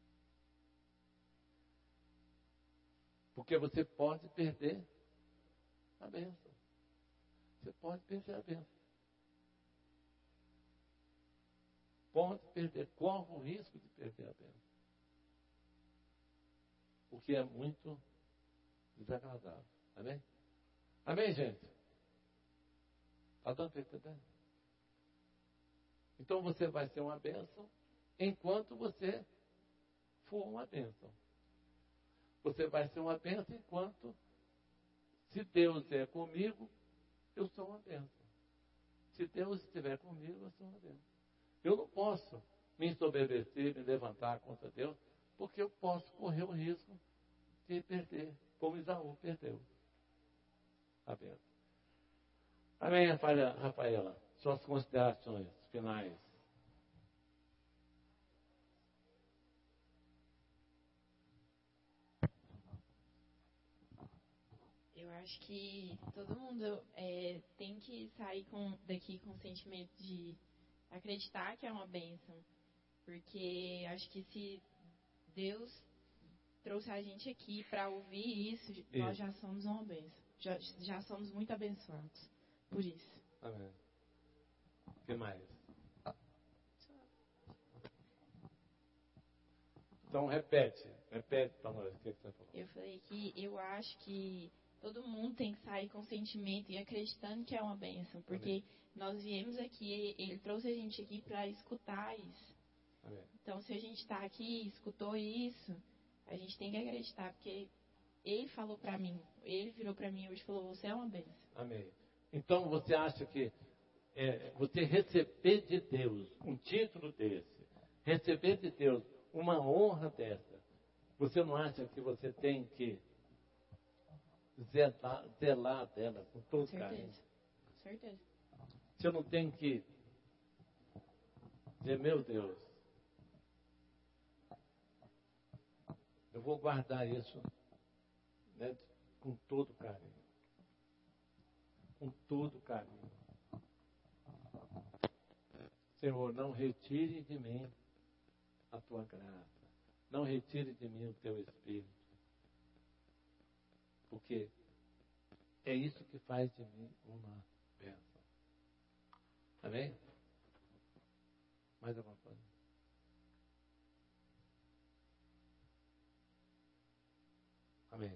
Porque você pode perder a bênção. Você pode perder a bênção. Pode perder, corre o risco de perder a bênção. Porque é muito desagradável. Amém? Amém, gente? Está dando para entender? Então você vai ser uma bênção enquanto você for uma bênção. Você vai ser uma bênção enquanto, se Deus é comigo, eu sou uma bênção. Se Deus estiver comigo, eu sou uma bênção. Eu não posso me ensoberbecer, me levantar contra Deus, porque eu posso correr o risco de perder, como Esaú perdeu a bênção. Amém, Rafaela? Suas considerações finais. Eu acho que todo mundo tem que sair daqui com o sentimento de acreditar que é uma bênção. Porque acho que se Deus trouxe a gente aqui para ouvir isso, nós já somos uma bênção. Já somos muito abençoados por isso. Amém. O que mais? Então repete para nós o que você falou. Eu falei que eu acho que todo mundo tem que sair com sentimento e acreditando que é uma bênção, porque nós viemos aqui, ele trouxe a gente aqui para escutar isso. Amém. Então, se a gente está aqui, escutou isso, a gente tem que acreditar, porque ele falou para mim, ele virou para mim hoje e falou, você é uma bênção. Amém. Então, você acha que você receber de Deus um título desse, receber de Deus uma honra dessa, você não acha que você tem que zelar dela com todo carinho? Com certeza. Você não tem que dizer, meu Deus, eu vou guardar isso, né, com todo carinho. Com todo carinho. Senhor, não retire de mim a tua graça. Não retire de mim o teu Espírito. Porque é isso que faz de mim uma bênção. Amém? Mais alguma coisa? Amém.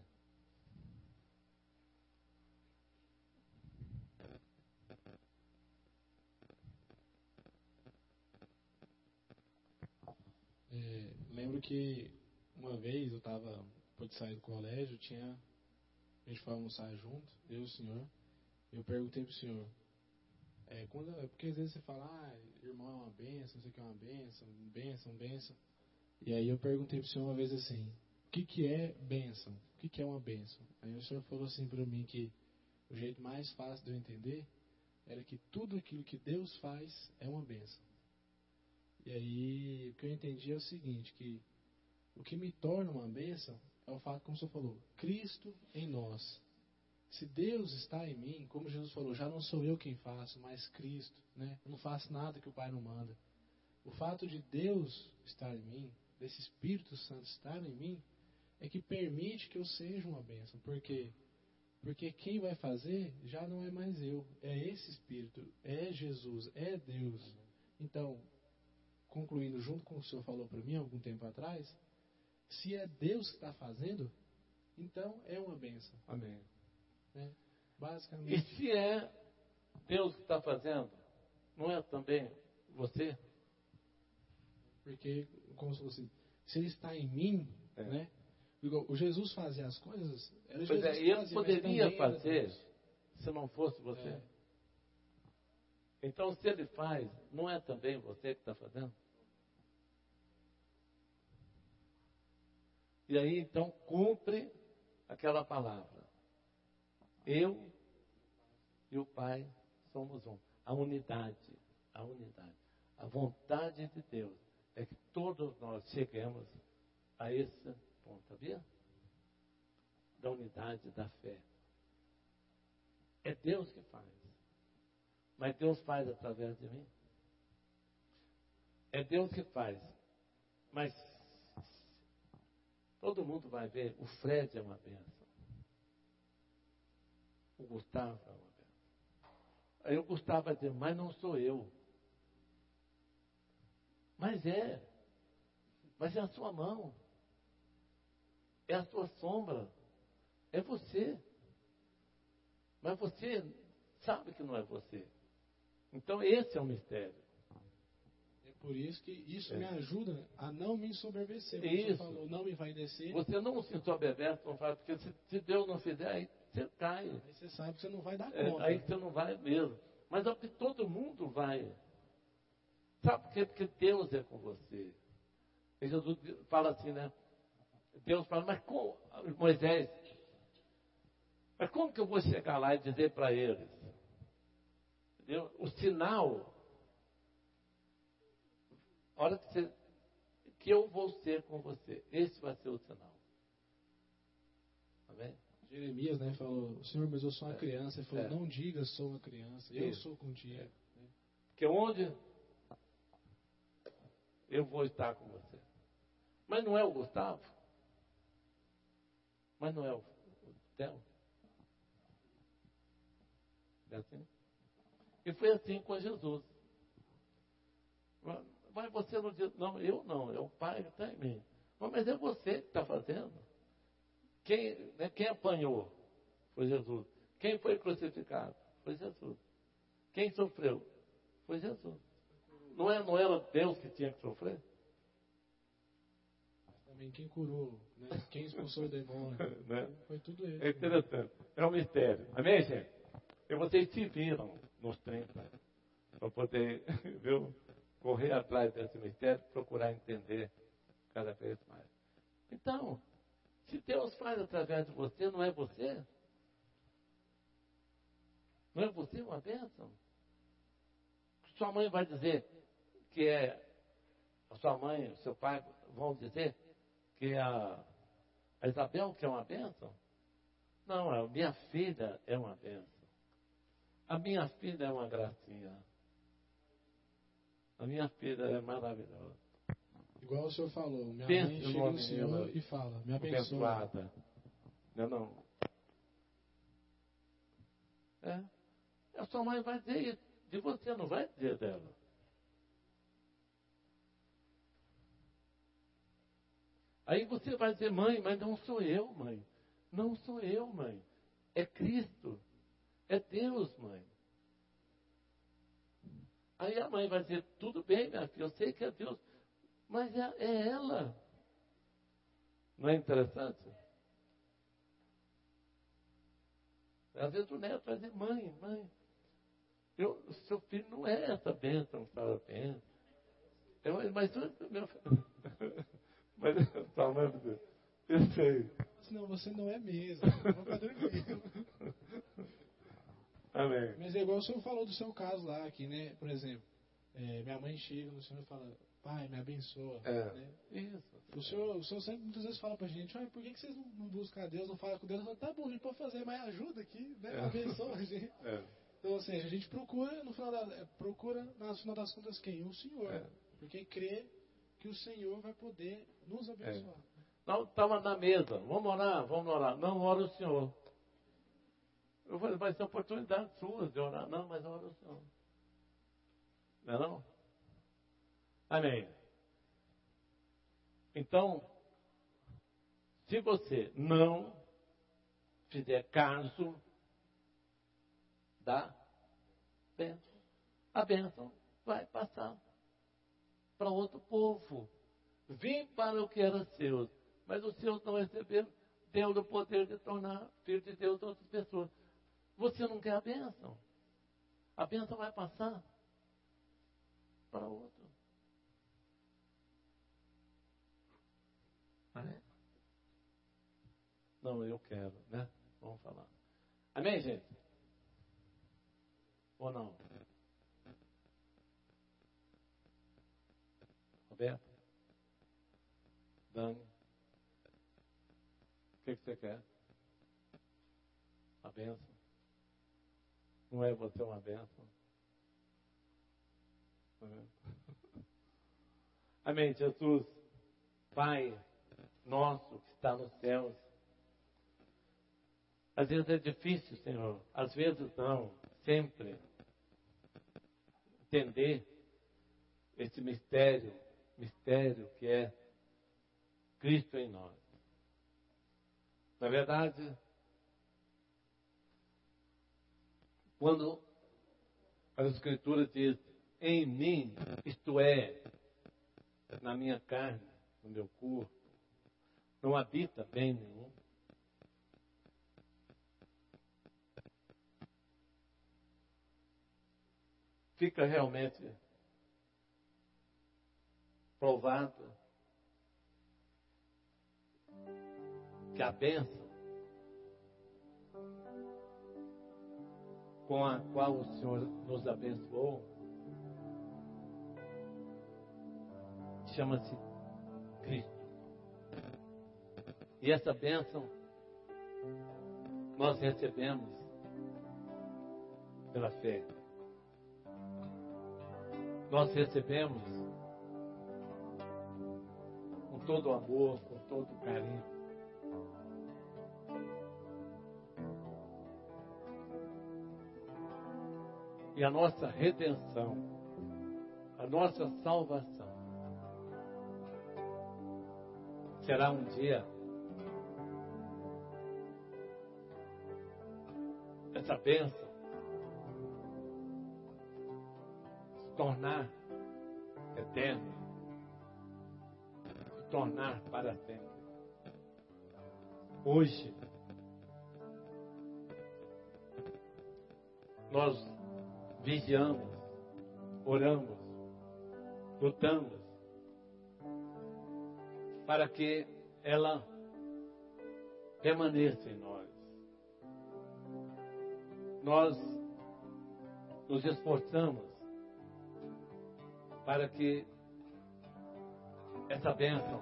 Lembro que uma vez eu estava, depois de sair do colégio, a gente foi almoçar junto, eu e o senhor, e eu perguntei pro senhor, porque às vezes você fala, irmão é uma bênção, não sei o que é uma bênção, e aí eu perguntei pro senhor uma vez assim, o que é bênção? O que é uma bênção? Aí o senhor falou assim para mim que o jeito mais fácil de eu entender era que tudo aquilo que Deus faz é uma bênção. E aí, o que eu entendi é o seguinte, que o que me torna uma bênção é o fato, como o senhor falou, Cristo em nós. Se Deus está em mim, como Jesus falou, já não sou eu quem faço, mas Cristo, né? Eu não faço nada que o Pai não manda. O fato de Deus estar em mim, desse Espírito Santo estar em mim, é que permite que eu seja uma bênção. Por quê? Porque quem vai fazer já não é mais eu, é esse Espírito, é Jesus, é Deus. Então, concluindo junto com o que o senhor falou para mim algum tempo atrás, se é Deus que está fazendo, então é uma bênção. Amém. Né? E Basicamente. se é Deus que está fazendo, não é também você? Porque, como se fosse, se ele está em mim, né? O Jesus fazia as coisas, era Jesus que fazia, ele poderia fazer se não fosse você. Então, se ele faz, não é também você que está fazendo? E aí, então, cumpre aquela palavra. Eu e o Pai somos um. A unidade. A vontade de Deus é que todos nós cheguemos a esse ponto, sabia? Da unidade da fé. É Deus que faz. Mas Deus faz através de mim. É Deus que faz. Mas todo mundo vai ver, o Fred é uma bênção. O Gustavo é uma bênção. Aí o Gustavo vai dizer, mas não sou eu. Mas é a sua mão. É a sua sombra. É você. Mas você sabe que não é você. Então esse é o mistério. É por isso que isso me ajuda a não me ensoberbecer. Como Isso. você falou, não me vai descer. Você não se ensoberbece, não faz, porque se Deus não fizer, aí você cai. Aí você sabe que você não vai dar conta. Aí você não vai mesmo. Mas é porque todo mundo vai. Sabe por quê? Porque Deus é com você. E Jesus fala assim, né? Deus fala, mas como, Moisés, mas como que eu vou chegar lá e dizer para eles? Entendeu? O sinal, a hora que eu vou ser com você, esse vai ser o sinal. Amém? Jeremias, né, falou, Senhor, mas eu sou uma criança. Ele falou, não diga sou uma criança, eu sou contigo. Porque onde eu vou estar com você. Mas não é o Gustavo? Mas não é o Theo? É assim? E foi assim com Jesus. Mas você não diz, não, eu não, é o Pai que está em mim. Mas é você que está fazendo. Quem apanhou? Foi Jesus. Quem foi crucificado? Foi Jesus. Quem sofreu? Foi Jesus. Não era Deus que tinha que sofrer? Também quem curou, né? Quem expulsou o demônio. Né? Foi tudo ele. É interessante. É um mistério. Amém, gente? E vocês se viram nos 30 para poder, viu, correr atrás desse mistério, procurar entender cada vez mais. Então, se Deus faz através de você, não é você? Não é você uma bênção? Sua mãe vai dizer que é... A sua mãe, o seu pai vão dizer que a Isabel que é uma bênção? Não, a minha filha é uma bênção. A minha filha é uma gracinha. A minha filha é maravilhosa. Igual o senhor falou, minha Pense mãe chega no senhor e fala, me abençoa. Abençoada. Não. A sua mãe vai dizer isso. De você não vai dizer dela. Aí você vai dizer, mãe, mas não sou eu, mãe. Não sou eu, mãe. É Cristo. É Deus, mãe. Aí a mãe vai dizer, tudo bem, minha filha, eu sei que é Deus, mas é ela. Não é interessante? Às vezes o neto vai dizer, mãe, seu filho não é essa bênção que estava pensando. Mas meu filho... Mas sua mãe vai dizer, eu sei. Não, você não é mesmo. Vou ficar tranquilo. Amém. Mas é igual o senhor falou do seu caso lá, aqui, né? Por exemplo, minha mãe chega no senhor e fala, pai, me abençoa. Né? Isso. O senhor sempre muitas vezes fala pra gente, por que vocês não buscam a Deus, não falam com Deus? Eu falo, tá bom, a gente pode fazer, mas ajuda aqui, né? Abençoa a gente. Então, assim, a gente procura, no final das contas, quem? O Senhor. Porque crê que o Senhor vai poder nos abençoar. Não, estava na mesa, vamos orar. Não, ora o Senhor. Eu falei, vai ser oportunidade sua de orar. Não, mas ora o Senhor. Não é não? Amém. Então, se você não fizer caso da bênção, a bênção vai passar para outro povo. Vim para o que era seu, mas os seus não receberam. Deu-lhe o poder de tornar filho de Deus a outras pessoas. Você não quer a bênção? A bênção vai passar para outro. Amém? Não, eu quero, né? Vamos falar. Amém, gente? Ou não? Roberto? Dani? O que você quer? A bênção? Não é você uma bênção? Amém? Amém, Jesus. Pai nosso que está nos céus. Às vezes é difícil, Senhor. Às vezes não. Sempre. Entender esse mistério que é Cristo em nós. Na verdade, quando as Escrituras dizem, em mim, isto é, na minha carne, no meu corpo, não habita bem nenhum. Fica realmente provado que a bênção com a qual o Senhor nos abençoou chama-se Cristo. E essa bênção nós recebemos pela fé. Nós recebemos com todo o amor, com todo o carinho. E a nossa redenção, a nossa salvação, será um dia essa bênção se tornar eterna, se tornar para sempre. Hoje, nós vigiamos, oramos, lutamos para que ela permaneça em nós. Nós nos esforçamos para que essa bênção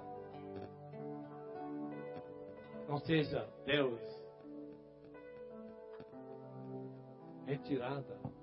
não seja Deus retirada